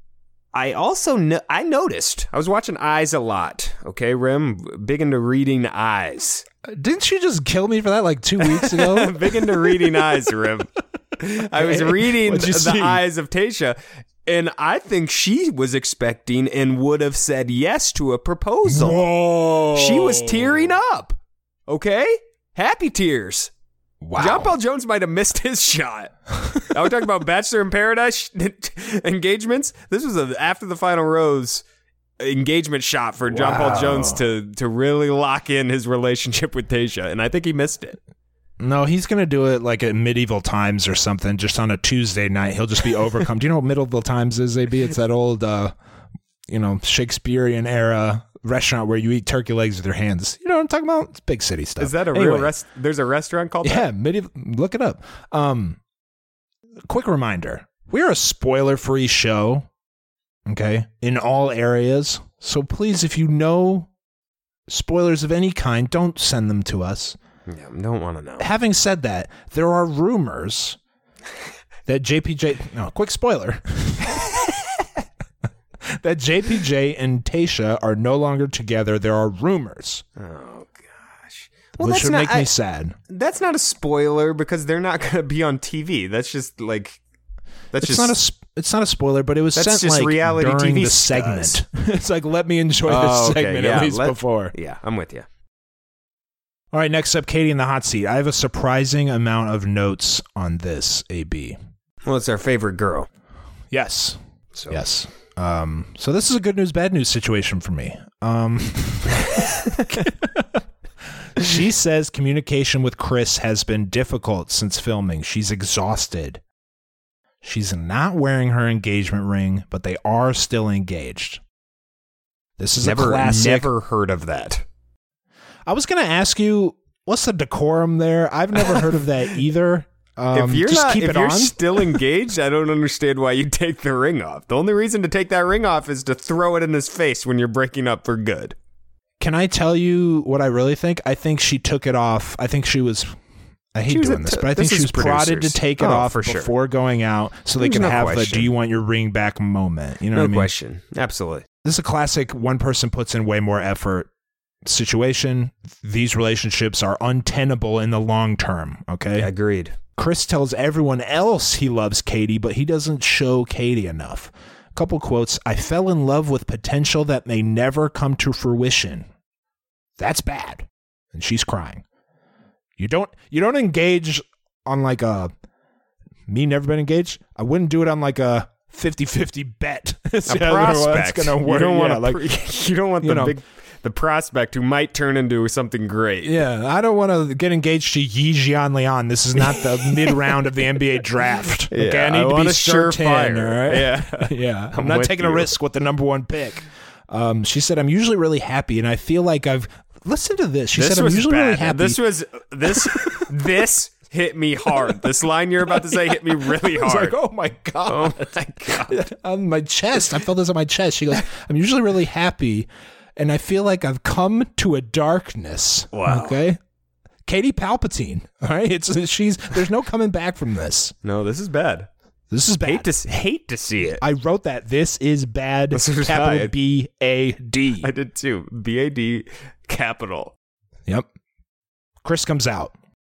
F: I also I noticed, I was watching Eyes a lot, okay, Rim? Big into reading Eyes.
E: Didn't you just kill me for that like 2 weeks ago?
F: Big into reading Eyes, Rim. I was reading the Eyes of Tayshia. And I think she was expecting and would have said yes to a proposal.
E: Whoa.
F: She was tearing up. Okay? Happy tears.
E: Wow.
F: John Paul Jones might have missed his shot. Now we're talking about Bachelor in Paradise engagements. This was after the final rose engagement shot for John Paul Jones to really lock in his relationship with Tayshia. And I think he missed it.
E: No, he's going to do it like at Medieval Times or something, just on a Tuesday night. He'll just be overcome. Do you know what Medieval Times is, AB? It's that old, Shakespearean era restaurant where you eat turkey legs with your hands. You know what I'm talking about? It's big city stuff.
F: Is that a real there's a restaurant called that?
E: Medieval. Look it up. Quick reminder. We're a spoiler-free show, okay, in all areas. So please, if you know spoilers of any kind, don't send them to us.
F: Yeah, don't want to know.
E: Having said that, there are rumors that quick spoiler, that JPJ and Tayshia are no longer together. There are rumors.
F: Oh, gosh. Well,
E: which would make me sad.
F: That's not a spoiler because they're not going to be on TV. That's just like...
E: It's not a spoiler, but it was sent
F: just
E: like
F: reality
E: during
F: TV
E: the segment. It's like, let me enjoy this segment at least before.
F: Yeah, I'm with you.
E: All right, next up, Katie in the hot seat. I have a surprising amount of notes on this, AB.
F: Well, it's our favorite girl.
E: Yes. Yes. So this is a good news, bad news situation for me. She says communication with Chris has been difficult since filming. She's exhausted. She's not wearing her engagement ring, but they are still engaged. This is a classic.
F: Never heard of that.
E: I was going to ask you, what's the decorum there? I've never heard of that either.
F: If you're still engaged, I don't understand why you take the ring off. The only reason to take that ring off is to throw it in his face when you're breaking up for good.
E: Can I tell you what I really think? I think she took it off. I think she was... I hate doing this, but I think she was prodded to take it off before going out so they can have the "do you want your ring back" moment. You know what I mean?
F: No question. Absolutely.
E: This is a classic one person puts in way more effort situation. These relationships are untenable in the long term, okay?
F: Yeah, agreed.
E: Chris tells everyone else he loves Katie, but he doesn't show Katie enough. A couple quotes. "I fell in love with potential that may never come to fruition." That's bad. And she's crying. You don't engage on like a me never been engaged. I wouldn't do it on like a 50-50 bet.
F: A prospect.
E: Gonna work.
F: You don't want the prospect who might turn into something great.
E: Yeah, I don't want to get engaged to Yi Jianlian. This is not the mid-round of the NBA draft. Okay,
F: yeah,
E: I need to be certain. All right?
F: Yeah,
E: yeah. I'm not taking a risk with the number one pick. She said, "I'm usually really happy, and I feel like I've..." Listen to this. She said, "I'm usually really happy."
F: This hit me hard. This line you're about to say hit me really hard.
E: I was like, oh my God.
F: Oh my God.
E: On my chest. I felt this on my chest. She goes, "I'm usually really happy, and I feel like I've come to a darkness."
F: Wow.
E: Okay? Katie Palpatine. All right? There's no coming back from this.
F: No, this is bad.
E: This is bad.
F: Hate to see it.
E: I wrote that. This is bad. Capital B-A-D.
F: I did too. B-A-D, capital.
E: Yep. Chris comes out.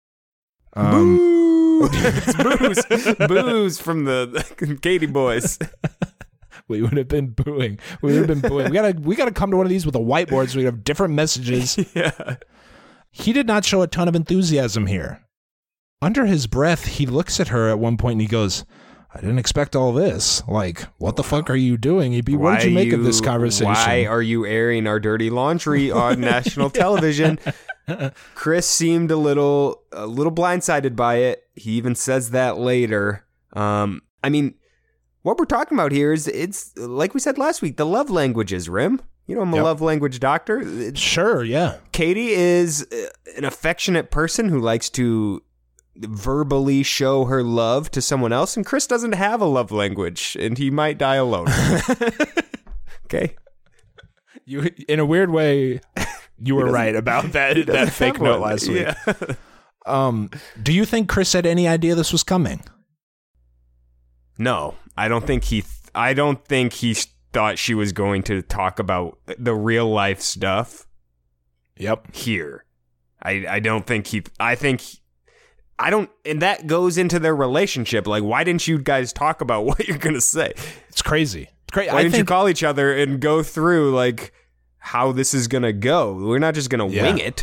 F: Boo! It's booze from the Katie boys.
E: We would have been booing. We gotta come to one of these with a whiteboard so we have different messages.
F: Yeah.
E: He did not show a ton of enthusiasm here. Under his breath, he looks at her at one point and he goes, "I didn't expect all this. Like, what the fuck are you doing, EB? What did you make of this conversation?
F: Why are you airing our dirty laundry on national television?" Chris seemed a little blindsided by it. He even says that later. I mean, what we're talking about here is, it's like we said last week, the love languages, Rim. You know, I'm a love language doctor.
E: Sure, yeah.
F: Katie is an affectionate person who likes to verbally show her love to someone else, and Chris doesn't have a love language, and he might die alone. Okay.
E: You, in a weird way, you were right about that fake note last week.
F: Yeah.
E: Do you think Chris had any idea this was coming?
F: No, I don't think he thought she was going to talk about the real life stuff.
E: Yep.
F: Here. I don't think and that goes into their relationship. Like, why didn't you guys talk about what you're going to say?
E: It's crazy. It's crazy.
F: Why didn't you call each other and go through, like, how this is going to go? We're not just going to wing it.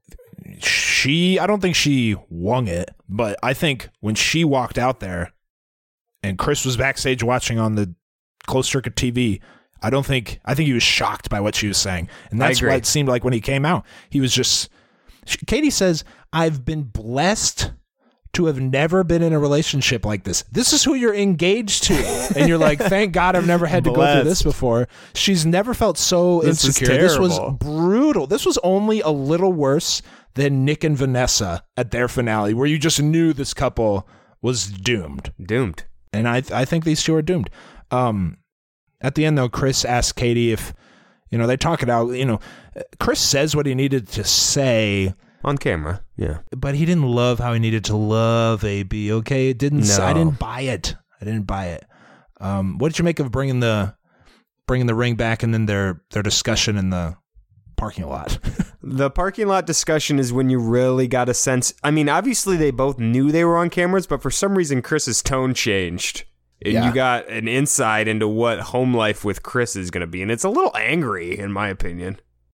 E: I don't think she wung it, but I think when she walked out there and Chris was backstage watching on the closed circuit TV, I think he was shocked by what she was saying. And that's what it seemed like when he came out. He was just, Katie says, I've been blessed to have never been in a relationship like this. This is who you're engaged to. And you're like, thank God I've never had to go through this before. She's never felt so insecure. This was brutal. This was only a little worse than Nick and Vanessa at their finale, where you just knew this couple was doomed.
F: Doomed.
E: And I think these two are doomed. At the end, though, Chris asks Katie if, they talk it out. Chris says what he needed to say.
F: On camera, yeah.
E: But he didn't love how he needed to love AB, okay? I didn't buy it. What did you make of bringing the ring back and then their discussion in the parking lot?
F: The parking lot discussion is when you really got a sense. I mean, obviously they both knew they were on cameras, but for some reason Chris's tone changed. And you got an insight into what home life with Chris is going to be. And it's a little angry, in my opinion.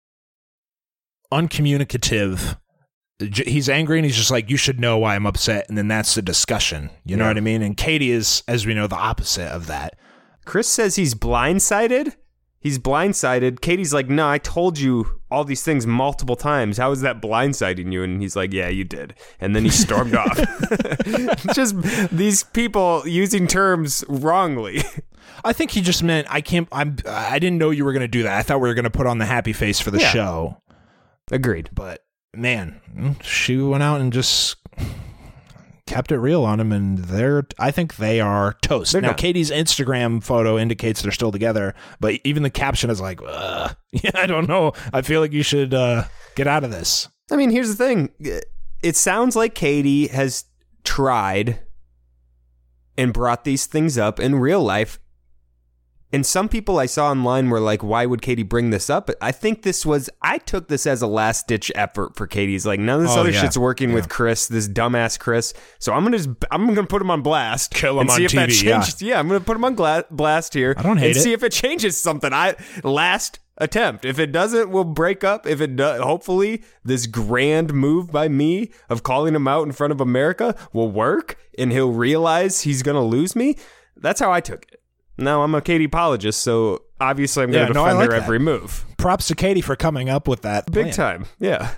E: Uncommunicative. He's angry and he's just like, you should know why I'm upset. And then that's the discussion. You know what I mean? And Katie is, as we know, the opposite of that.
F: Chris says he's blindsided. Katie's like, no, I told you all these things multiple times. How is that blindsiding you? And he's like, yeah, you did. And then he stormed off. Just these people using terms wrongly.
E: I think he just meant, I didn't know you were going to do that. I thought we were going to put on the happy face for the show.
F: Agreed.
E: But man, she went out and just kept it real on him, and I think they are toast. Now, Katie's Instagram photo indicates they're still together, but even the caption is like, I don't know. I feel like you should get out of this.
F: I mean, here's the thing. It sounds like Katie has tried and brought these things up in real life. And some people I saw online were like, why would Katie bring this up? But I think I took this as a last-ditch effort for Katie's like, none of this shit's working with Chris, this dumbass Chris. So I'm gonna put him on blast.
E: Kill him
F: on
E: TV,
F: that changes. Yeah, I'm gonna put him on blast here.
E: I don't hate it.
F: And see if it changes something. Last attempt. If it doesn't, we'll break up. If it does, hopefully this grand move by me of calling him out in front of America will work and he'll realize he's gonna lose me. That's how I took it. Now, I'm a Katie apologist, so obviously I'm going to defend her every move.
E: Props to Katie for coming up with that plan.
F: Big time, yeah.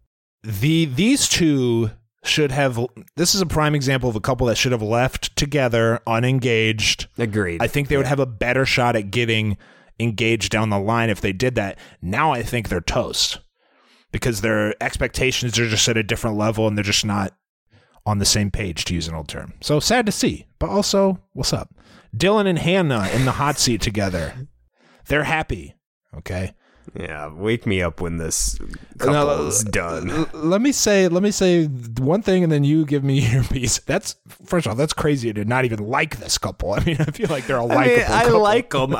E: These two should have... This is a prime example of a couple that should have left together, unengaged.
F: Agreed.
E: I think they would have a better shot at getting engaged down the line if they did that. Now I think they're toast because their expectations are just at a different level and they're just not on the same page, to use an old term. So sad to see, but also, what's up? Dylan and Hannah in the hot seat together. They're happy. Okay.
F: Yeah. Wake me up when this couple is done.
E: Let me say one thing and then you give me your piece. First of all, that's crazy to not even like this couple. I mean, I feel like they're a likable couple.
F: I like them.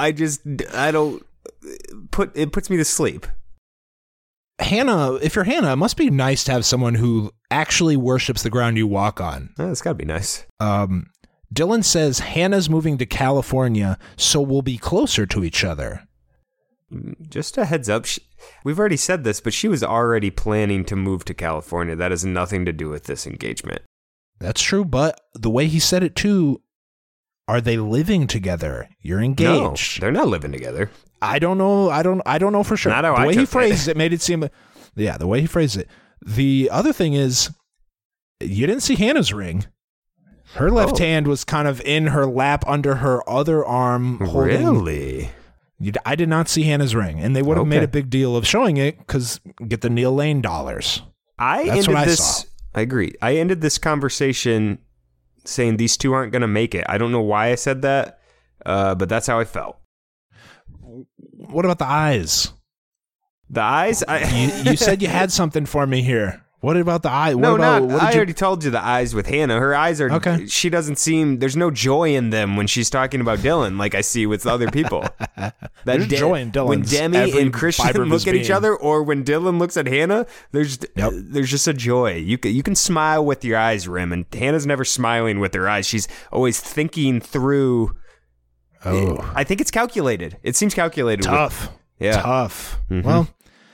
F: It puts me to sleep.
E: Hannah, if you're Hannah, it must be nice to have someone who actually worships the ground you walk on.
F: It's got to be nice.
E: Dylan says Hannah's moving to California, so we'll be closer to each other.
F: Just a heads up. We've already said this, but she was already planning to move to California. That has nothing to do with this engagement.
E: That's true, but the way he said it too, are they living together? You're engaged.
F: No, they're not living together.
E: I don't know. I don't know for sure.
F: Not how
E: the way he phrased
F: it
E: made it seem. Yeah, the way he phrased it. The other thing is, you didn't see Hannah's ring. Her left hand was kind of in her lap under her other arm.
F: Really?
E: I did not see Hannah's ring, and they would have made a big deal of showing it because get the Neil Lane dollars.
F: I agree. I ended this conversation saying these two aren't going to make it. I don't know why I said that, but that's how I felt.
E: What about the eyes?
F: The eyes?
E: You said you had something for me here. What about the eye?
F: I already told you the eyes with Hannah. Her eyes are, she doesn't seem, there's no joy in them when she's talking about Dylan like I see with other people.
E: There's joy in Dylan.
F: When Demi and Christian look at each other or when Dylan looks at Hannah, there's just a joy. You can smile with your eyes, Rim, and Hannah's never smiling with her eyes. She's always thinking through. I think it's calculated. It seems calculated.
E: Tough. Tough. Mm-hmm. Well,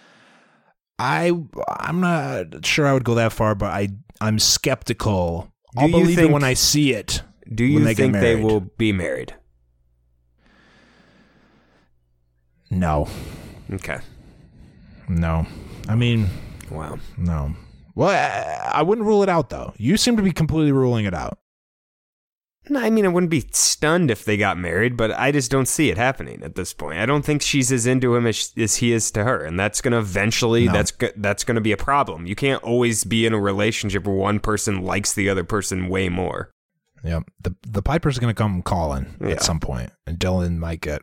E: I'm not sure I would go that far, but I'm skeptical. I'll believe it when I see it.
F: Do you think they will be married?
E: No.
F: Okay.
E: No. I mean,
F: Wow.
E: No. Well, I wouldn't rule it out, though. You seem to be completely ruling it out.
F: No, I mean, I wouldn't be stunned if they got married, but I just don't see it happening at this point. I don't think she's as into him as he is to her, and that's going to eventually, that's going to be a problem. You can't always be in a relationship where one person likes the other person way more.
E: Yeah, the Piper's going to come calling at some point, and Dylan might get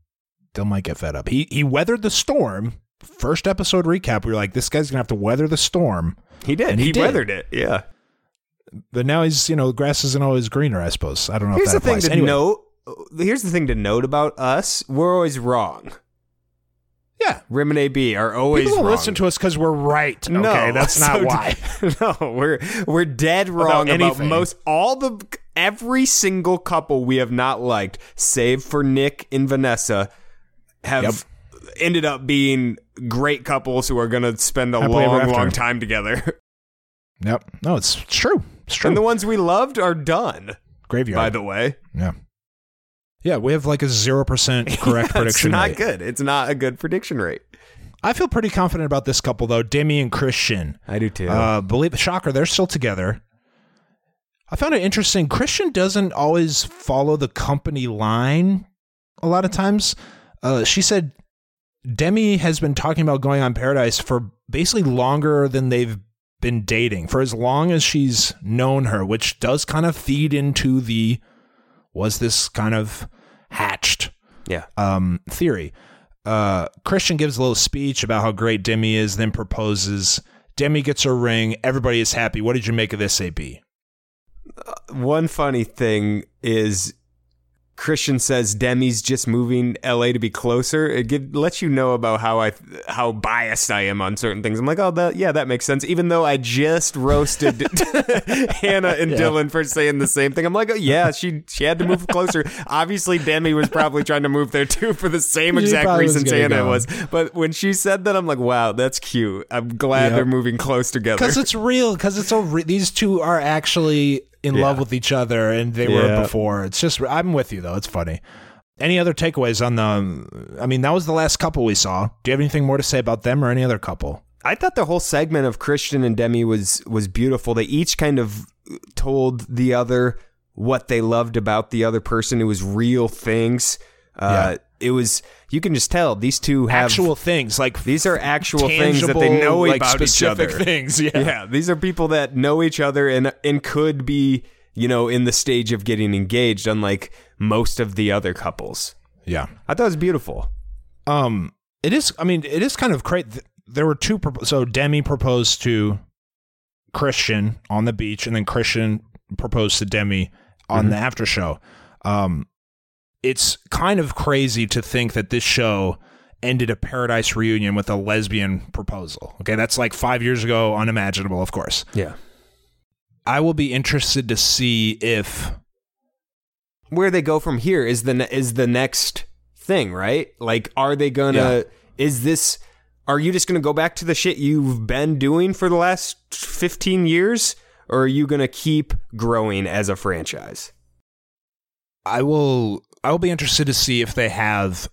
E: fed up. He weathered the storm. First episode recap, we were like, this guy's going to have to weather the storm.
F: He did.
E: And he
F: weathered it, yeah.
E: But now he's, grass isn't always greener, I suppose. I don't know
F: Here's
E: if that applies.
F: Here's the thing to note about us. We're always wrong.
E: Yeah.
F: Rim and AB are always
E: People
F: wrong.
E: listen to us because we're right.
F: No,
E: okay, that's not why.
F: No, we're dead wrong about every single couple we have not liked, save for Nick and Vanessa, have ended up being great couples who are going to spend a long time together.
E: Yep. No, it's true. It's true.
F: And the ones we loved are done.
E: Graveyard.
F: By the way.
E: Yeah. Yeah, we have like a 0% correct prediction rate.
F: It's not good. It's not a good prediction rate.
E: I feel pretty confident about this couple, though. Demi and Christian.
F: I do too.
E: Shocker, they're still together. I found it interesting. Christian doesn't always follow the company line a lot of times. She said Demi has been talking about going on Paradise for basically longer than they've been dating, for as long as she's known her, which does kind of feed into the was this kind of hatched theory. Christian gives a little speech about how great Demi is, then proposes. Demi gets her ring. Everybody is happy. What did you make of this, AB?
F: One funny thing is Christian says Demi's just moving LA to be closer. It lets you know about how biased I am on certain things. I'm like, that makes sense. Even though I just roasted Hannah and Dylan for saying the same thing. I'm like, she had to move closer. Obviously, Demi was probably trying to move there too for the same exact reasons Hannah was. But when she said that, I'm like, wow, that's cute. I'm glad they're moving close together.
E: Because it's real. Because it's these two are actually in love with each other, and they were before. It's just, I'm with you though. It's funny. Any other takeaways on that was the last couple we saw. Do you have anything more to say about them or any other couple?
F: I thought the whole segment of Christian and Demi was beautiful. They each kind of told the other what they loved about the other person. It was real things. It was, you can just tell these two have
E: actual things, like
F: these are actual things that they know about each other.
E: Things,
F: these are people that know each other and could be, in the stage of getting engaged, unlike most of the other couples.
E: Yeah,
F: I thought it was beautiful.
E: It is. I mean, it is kind of great. There were two. So Demi proposed to Christian on the beach, and then Christian proposed to Demi on the after show. It's kind of crazy to think that this show ended a Paradise reunion with a lesbian proposal. Okay, that's like 5 years ago, unimaginable, of course.
F: Yeah.
E: I will be interested to see if
F: where they go from here is the next thing, right? Like, are they gonna? Are you just gonna go back to the shit you've been doing for the last 15 years, or are you gonna keep growing as a franchise?
E: I will be interested to see if they have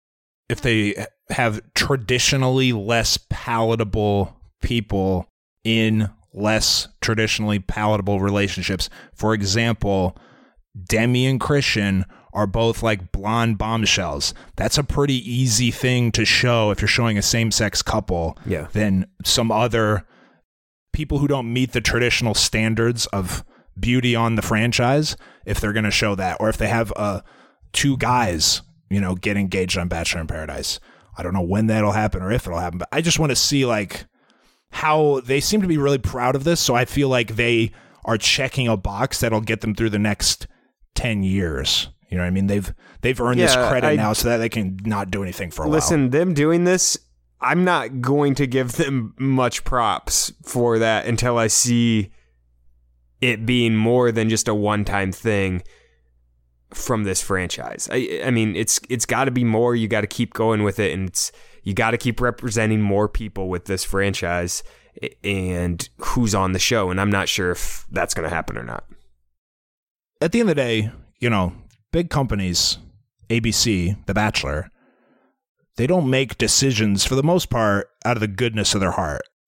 E: traditionally less palatable people in less traditionally palatable relationships. For example, Demi and Christian are both like blonde bombshells. That's a pretty easy thing to show if you're showing a same-sex couple than some other people who don't meet the traditional standards of beauty on the franchise, if they're going to show that, or if they have two guys, get engaged on Bachelor in Paradise. I don't know when that'll happen or if it'll happen, but I just want to see like how they seem to be really proud of this. So I feel like they are checking a box that'll get them through the next 10 years. You know what I mean? They've earned this credit now so that they can not do anything for a while.
F: Listen, them doing this, I'm not going to give them much props for that until I see it being more than just a one-time thing from this franchise. I mean, it's got to be more. You got to keep going with it, and you got to keep representing more people with this franchise and who's on the show. And I'm not sure if that's going to happen or not.
E: At the end of the day, big companies, ABC, The Bachelor, they don't make decisions for the most part out of the goodness of their heart.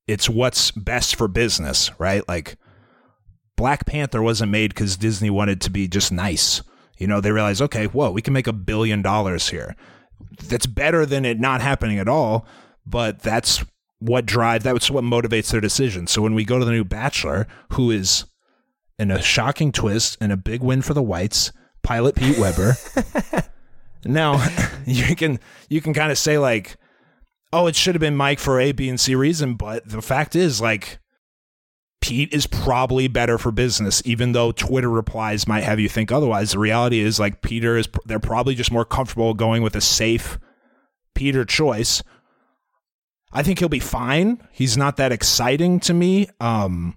E: it's what's best for business, right? Like Black Panther wasn't made because Disney wanted to be just nice. You know, they realized, okay, whoa, we can make $1 billion here. That's better than it not happening at all, but that's what motivates their decision. So when we go to the new Bachelor, who is in a shocking twist and a big win for the whites, pilot Pete Weber. Now you can kind of say like, oh, it should have been Mike for A, B, and C reason, but the fact is like Pete is probably better for business, even though Twitter replies might have you think otherwise. The reality is like they're probably just more comfortable going with a safe Peter choice. I think he'll be fine. He's not that exciting to me. He'll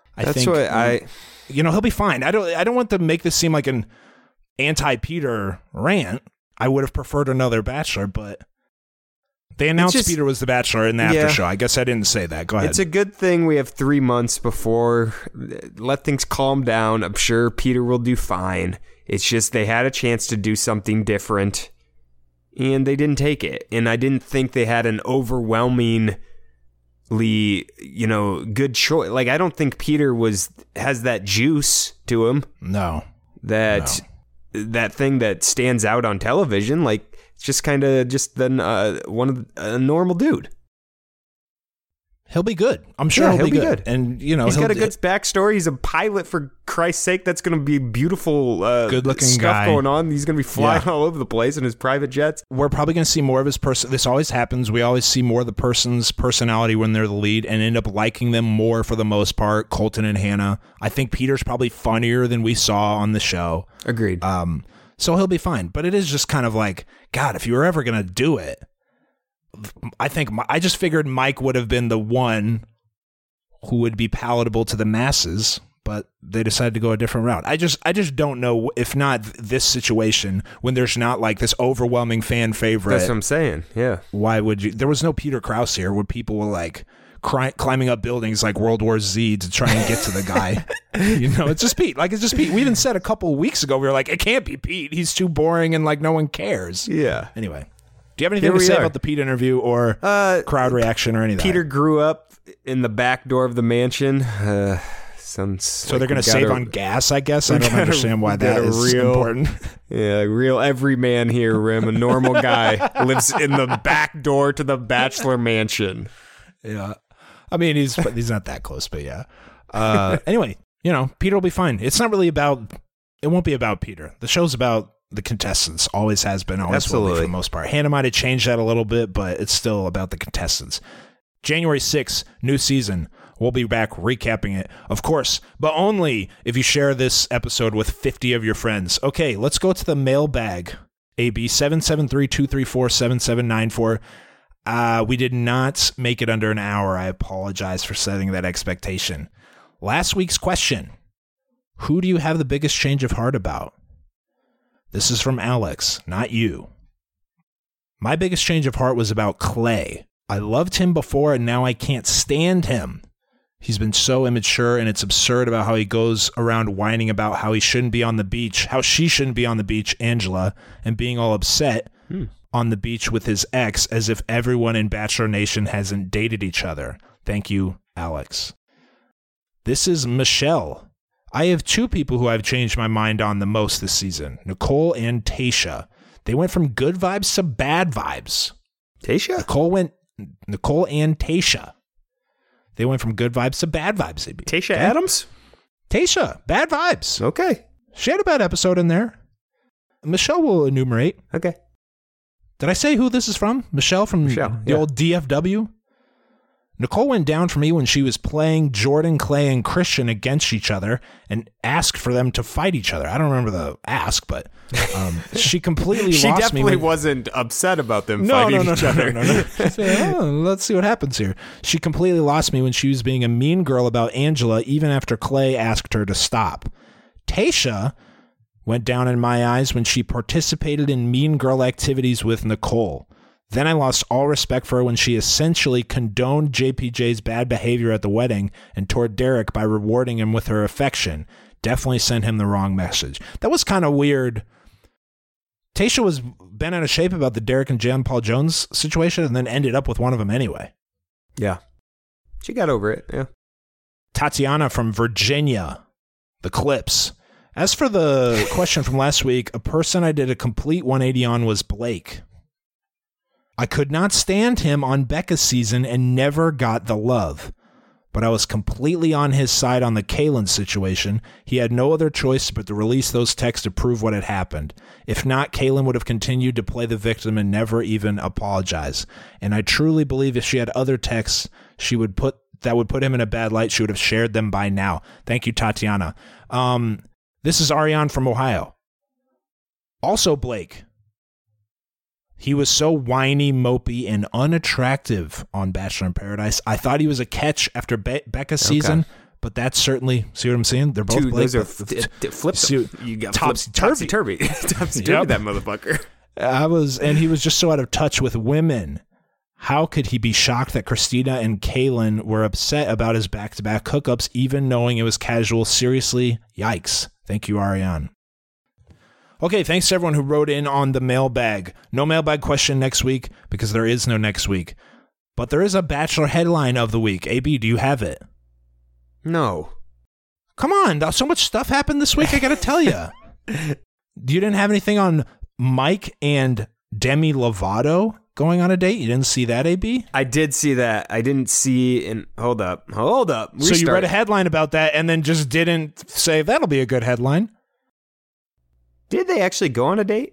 E: be fine. I don't want to make this seem like an anti-Peter rant. I would have preferred another Bachelor, but they announced Peter was the Bachelor in the after show. I guess I didn't say that. Go ahead.
F: It's a good thing we have 3 months before. Let things calm down. I'm sure Peter will do fine. It's just they had a chance to do something different, and they didn't take it. And I didn't think they had an overwhelmingly, good choice. Like, I don't think Peter has that juice to him.
E: No.
F: That thing that stands out on television. Like, it's just kind of a normal dude.
E: He'll be good. I'm sure he'll be good. And,
F: he's got a good backstory. He's a pilot, for Christ's sake. That's going to be beautiful
E: good-looking
F: stuff
E: guy
F: going on. He's going to be flying all over the place in his private jets.
E: We're probably going to see more of his person. This always happens. We always see more of the person's personality when they're the lead and end up liking them more for the most part. Colton and Hannah. I think Peter's probably funnier than we saw on the show.
F: Agreed.
E: So he'll be fine. But it is just kind of like, God, if you were ever going to do it, I just figured Mike would have been the one who would be palatable to the masses, but they decided to go a different route. I just don't know, if not this situation, when there's not like this overwhelming fan favorite.
F: That's what I'm saying. Yeah.
E: Why would you? There was no Peter Krause here where people were like climbing up buildings like World War Z to try and get to the guy. It's just Pete. Like, it's just Pete. We even said a couple weeks ago, we were like, it can't be Pete. He's too boring and like no one cares.
F: Yeah.
E: Anyway. Do you have anything to say about the Pete interview or crowd reaction or anything?
F: Peter grew up in the back door of the mansion.
E: So they're going to save on gas, I guess? I don't understand why that is important.
F: Yeah, real everyman here, Rim. A normal guy lives in the back door to the Bachelor mansion.
E: Yeah. I mean, he's not that close, but yeah. Anyway, Peter will be fine. It's not really it won't be about Peter. The show's about the contestants. Always has been, always will be for the most part. Hannah might have changed that a little bit, but it's still about the contestants. January 6th, new season. We'll be back recapping it, of course, but only if you share this episode with 50 of your friends. Okay, let's go to the mailbag. AB 773-234-7794. We did not make it under an hour. I apologize for setting that expectation. Last week's question: who do you have the biggest change of heart about? This is from Alex, not you. My biggest change of heart was about Clay. I loved him before and now I can't stand him. He's been so immature and it's absurd about how he goes around whining about how he shouldn't be on the beach, how she shouldn't be on the beach, Angela, and being all upset on the beach with his ex as if everyone in Bachelor Nation hasn't dated each other. Thank you, Alex. This is Michelle. I have two people who I've changed my mind on the most this season, Nicole and Tayshia. They went from good vibes to bad vibes.
F: Tayshia?
E: Nicole and Tayshia. They went from good vibes to bad vibes.
F: Tayshia Adams?
E: Tayshia, bad vibes.
F: Okay.
E: She had a bad episode in there. Michelle will enumerate.
F: Okay.
E: Did I say who this is from? Michelle from the old DFW? Nicole went down for me when she was playing Jordan, Clay, and Christian against each other and asked for them to fight each other. I don't remember the ask, but she completely lost me.
F: She definitely wasn't upset about them fighting each other.
E: No. Said, let's see what happens here. She completely lost me when she was being a mean girl about Angela, even after Clay asked her to stop. Tayshia went down in my eyes when she participated in mean girl activities with Nicole. Then I lost all respect for her when she essentially condoned JPJ's bad behavior at the wedding and toward Derek by rewarding him with her affection. Definitely sent him the wrong message. That was kind of weird. Tayshia was bent out of shape about the Derek and John Paul Jones situation and then ended up with one of them anyway.
F: Yeah. She got over it, yeah.
E: Tatiana from Virginia, the Clips. As for the question from last week, a person I did a complete 180 on was Blake. I could not stand him on Becca's season and never got the love. But I was completely on his side on the Kalen situation. He had no other choice but to release those texts to prove what had happened. If not, Kalen would have continued to play the victim and never even apologize. And I truly believe if she had other texts that would put him in a bad light, she would have shared them by now. Thank you, Tatiana. This is Ariane from Ohio. Also, Blake. He was so whiny, mopey, and unattractive on Bachelor in Paradise. I thought he was a catch after Becca's season, but that's certainly, see what I'm saying? They're both Blake.
F: Those are flips. You got
E: topsy-turvy.
F: Topsy-turvy, that motherfucker.
E: And he was just so out of touch with women. How could he be shocked that Christina and Kalen were upset about his back-to-back hookups, even knowing it was casual? Seriously, yikes. Thank you, Ariane. Okay, thanks to everyone who wrote in on the mailbag. No mailbag question next week because there is no next week. But there is a Bachelor headline of the week. AB, do you have it?
F: No.
E: Come on, so much stuff happened this week, I gotta tell you. You didn't have anything on Mike and Demi Lovato going on a date? You didn't see that, AB?
F: I did see that. I didn't see... Hold up. Restart.
E: So you read a headline about that and then just didn't say, that'll be a good headline.
F: Did they actually go on a date?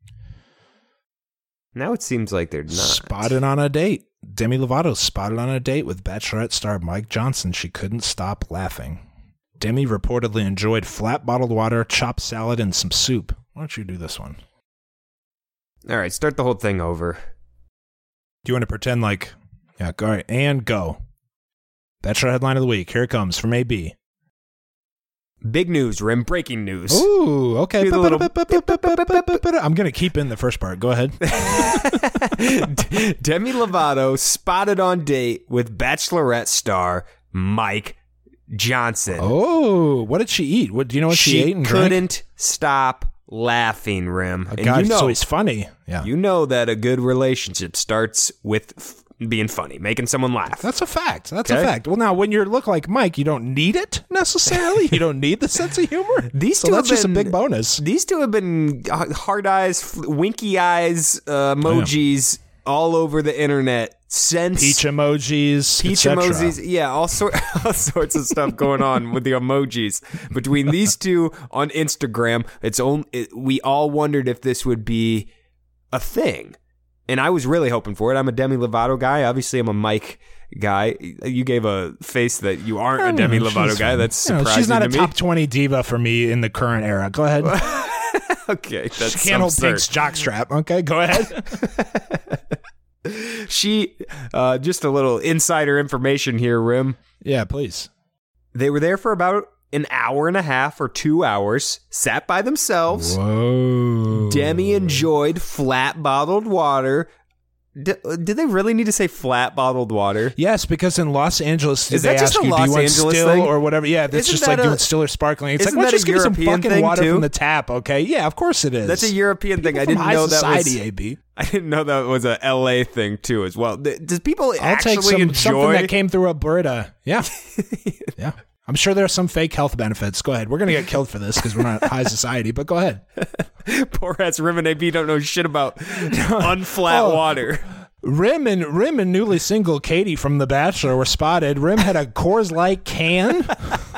F: Now it seems like they're not.
E: Spotted on a date. Demi Lovato spotted on a date with Bachelorette star Mike Johnson. She couldn't stop laughing. Demi reportedly enjoyed flat bottled water, chopped salad, and some soup. Why don't you do this one?
F: All right, start the whole thing over.
E: Do you want to pretend like... Yeah, all right, and go. Bachelor headline of the week. Here it comes from AB.
F: Big news, Rim. Breaking news.
E: Ooh, okay. I'm going to keep in the first part. Go ahead.
F: Demi Lovato spotted on date with Bachelorette star Mike Johnson.
E: Oh, what did she eat? Do you know what she ate and drank?
F: She couldn't stop laughing, Rim.
E: Oh, God, so he's funny. Yeah.
F: You know that a good relationship starts with being funny, making someone laugh.
E: That's a fact. That's a fact. Well, now, when you look like Mike, you don't need it necessarily. You don't need the sense of humor. That's just a big bonus.
F: These two have been hard eyes, winky eyes emojis all over the internet since
E: peach emojis,
F: yeah, all sorts of stuff going on with the emojis between these two on Instagram. We all wondered if this would be a thing. And I was really hoping for it. I'm a Demi Lovato guy. Obviously, I'm a Mike guy. You gave a face that you aren't a Demi Lovato guy. That's surprising to me.
E: She's not a top 20 diva for me in the current era. Go ahead.
F: Okay, that's
E: she can't hold Pink's jockstrap. Okay, go ahead.
F: She, just a little insider information here, Rim.
E: Yeah, please.
F: They were there for about an hour and a half or 2 hours, sat by themselves.
E: Whoa.
F: Demi enjoyed flat bottled water. Did they really need to say flat bottled water?
E: Yes, because in Los Angeles,
F: is that just a Los Angeles
E: still
F: thing?
E: Or whatever? Yeah, that's just like doing still or sparkling. It's like, let's just give me some fucking water from the tap, okay? Yeah, of course it is.
F: That's a European thing. I didn't know that was
E: AB.
F: I didn't know that was a LA thing too, as well. Does people actually enjoy
E: something that came through a Brita? Yeah, yeah. I'm sure there are some fake health benefits. Go ahead. We're going to get killed for this because we're not high society, but go ahead.
F: Poor ass Rim and AB don't know shit about unflat water.
E: Rim and newly single Katie from The Bachelor were spotted. Rim had a Coors Light can.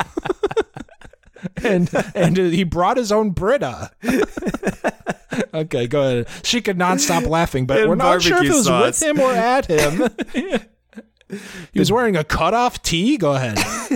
E: and he brought his own Brita. Okay, go ahead. She could not stop laughing, but we're not sure if it was with him or at him. He was wearing a cutoff tee. Go ahead.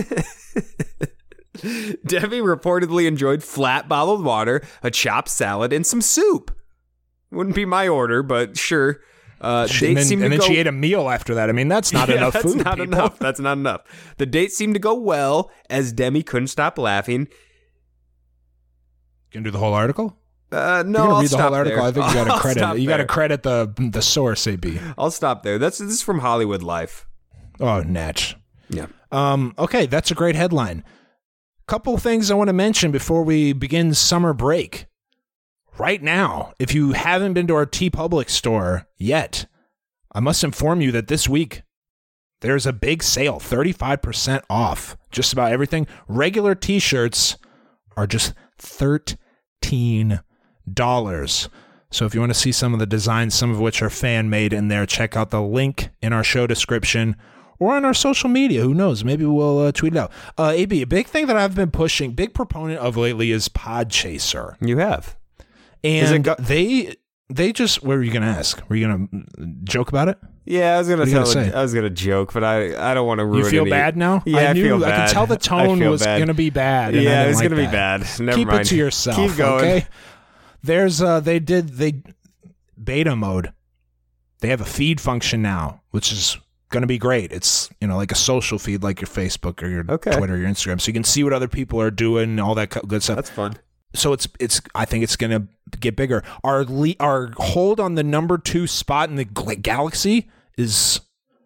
F: Demi reportedly enjoyed flat bottled water, a chopped salad, and some soup. Wouldn't be my order, but sure.
E: She ate a meal after that. I mean, that's not enough food.
F: That's not enough. The date seemed to go well as Demi couldn't stop laughing.
E: Gonna do the whole article?
F: No,
E: I'll read the whole article.
F: There.
E: I think you got to credit. You got to credit the source, AB.
F: I'll stop there. This is from Hollywood Life.
E: Oh, natch.
F: Yeah.
E: Okay, that's a great headline. Couple things I want to mention before we begin summer break. Right now, if you haven't been to our TeePublic store yet, I must inform you that this week there's a big sale, 35% off just about everything. Regular t-shirts are just $13. So if you want to see some of the designs, some of which are fan-made in there, check out the link in our show description or on our social media. Who knows? Maybe we'll tweet it out. AB, a big thing that I've been pushing, big proponent of lately is Podchaser.
F: You have.
E: And they just, what were you going to ask? Were you going to joke about it?
F: Yeah, I was going to joke, but I don't want to ruin it.
E: You feel bad now?
F: Yeah, I feel bad.
E: I could tell the tone was going to be bad.
F: Yeah, it's going to be bad. Never
E: Keep
F: mind.
E: it to yourself.
F: Keep going.
E: Okay? There's, they beta mode. They have a feed function now, which is going to be great. It's, like a social feed like your Facebook or your Twitter or your Instagram. So you can see what other people are doing and all that good stuff.
F: That's fun.
E: So it's. I think it's going to get bigger. Our hold on the number 2 spot in the galaxy is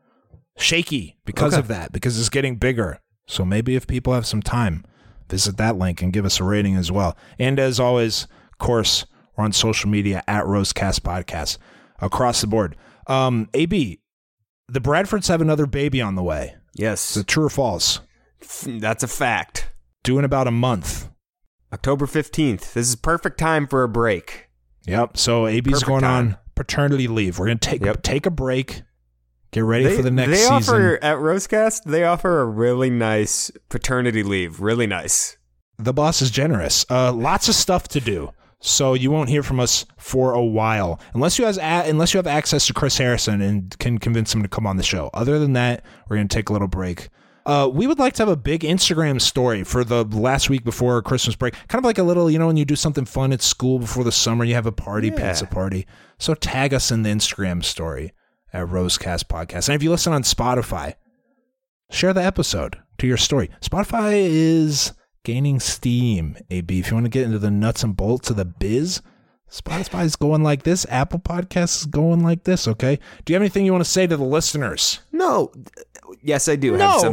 E: shaky because of that, because it's getting bigger. So maybe if people have some time, visit that link and give us a rating as well. And as always, of course, we're on social media at Rosecast Podcast across the board. AB, the Bradfords have another baby on the way.
F: Yes.
E: Is it true or false?
F: That's a fact.
E: Due in about a month.
F: October 15th. This is perfect time for a break.
E: Yep. So AB's going on paternity leave. We're going to take a break. Get ready for the next season.
F: Offer at Rosecast, they offer a really nice paternity leave. Really nice.
E: The boss is generous. Lots of stuff to do. So you won't hear from us for a while. Unless you have access to Chris Harrison and can convince him to come on the show. Other than that, we're going to take a little break. We would like to have a big Instagram story for the last week before Christmas break. Kind of like a little, when you do something fun at school before the summer, you have a party, pizza party. So tag us in the Instagram story at Rosecast Podcast. And if you listen on Spotify, share the episode to your story. Spotify is gaining steam, AB. If you want to get into the nuts and bolts of the biz, Spotify is going like this. Apple Podcasts is going like this, okay? Do you have anything you want to say to the listeners?
F: No. Yes, I do.
E: No.
F: Have some.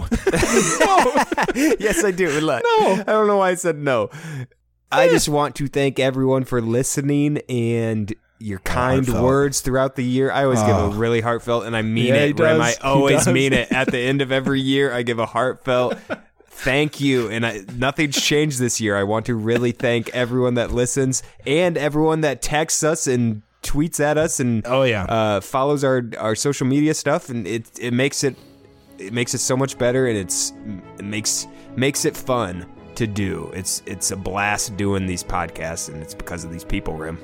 F: No. Yes, I do. No. I don't know why I said no. I just want to thank everyone for listening and your kind words throughout the year. I always give a really heartfelt, and I mean it. Rem, I always mean it. At the end of every year, I give a heartfelt thank you. And nothing's changed this year. I want to really thank everyone that listens and everyone that texts us and tweets at us and follows our social media stuff. And it makes it so much better, and it makes it fun to do. It's a blast doing these podcasts, and it's because of these people, Rim.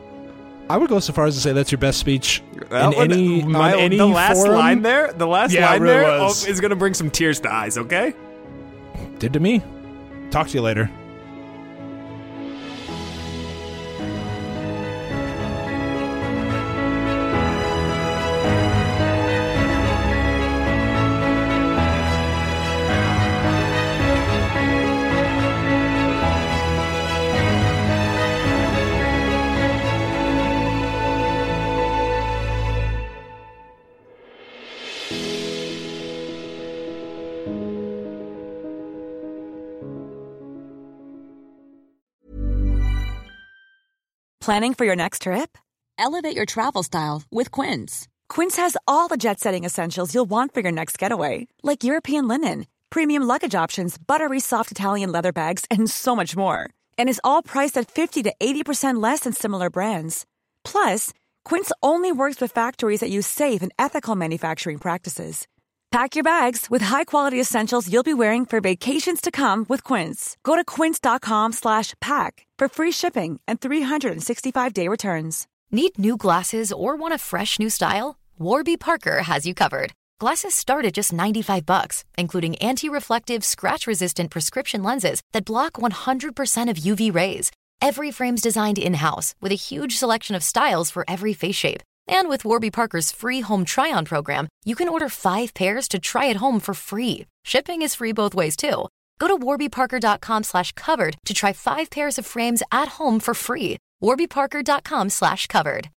E: I would go so far as to say that's your best speech
F: on any
E: the
F: last
E: forum.
F: line there. The last line
E: really
F: there
E: was.
F: is going to bring some tears to eyes. Okay.
E: Did to me. Talk to you later.
K: Planning for your next trip? Elevate your travel style with Quince. Quince has all the jet-setting essentials you'll want for your next getaway, like European linen, premium luggage options, buttery soft Italian leather bags, and so much more. And is all priced at 50 to 80% less than similar brands. Plus, Quince only works with factories that use safe and ethical manufacturing practices. Pack your bags with high-quality essentials you'll be wearing for vacations to come with Quince. Go to quince.com/pack for free shipping and 365-day returns.
L: Need new glasses or want a fresh new style? Warby Parker has you covered. Glasses start at just $95, including anti-reflective, scratch-resistant prescription lenses that block 100% of UV rays. Every frame's designed in-house with a huge selection of styles for every face shape. And with Warby Parker's free home try-on program, you can order 5 pairs to try at home for free. Shipping is free both ways, too. Go to warbyparker.com/covered to try 5 pairs of frames at home for free. warbyparker.com/covered.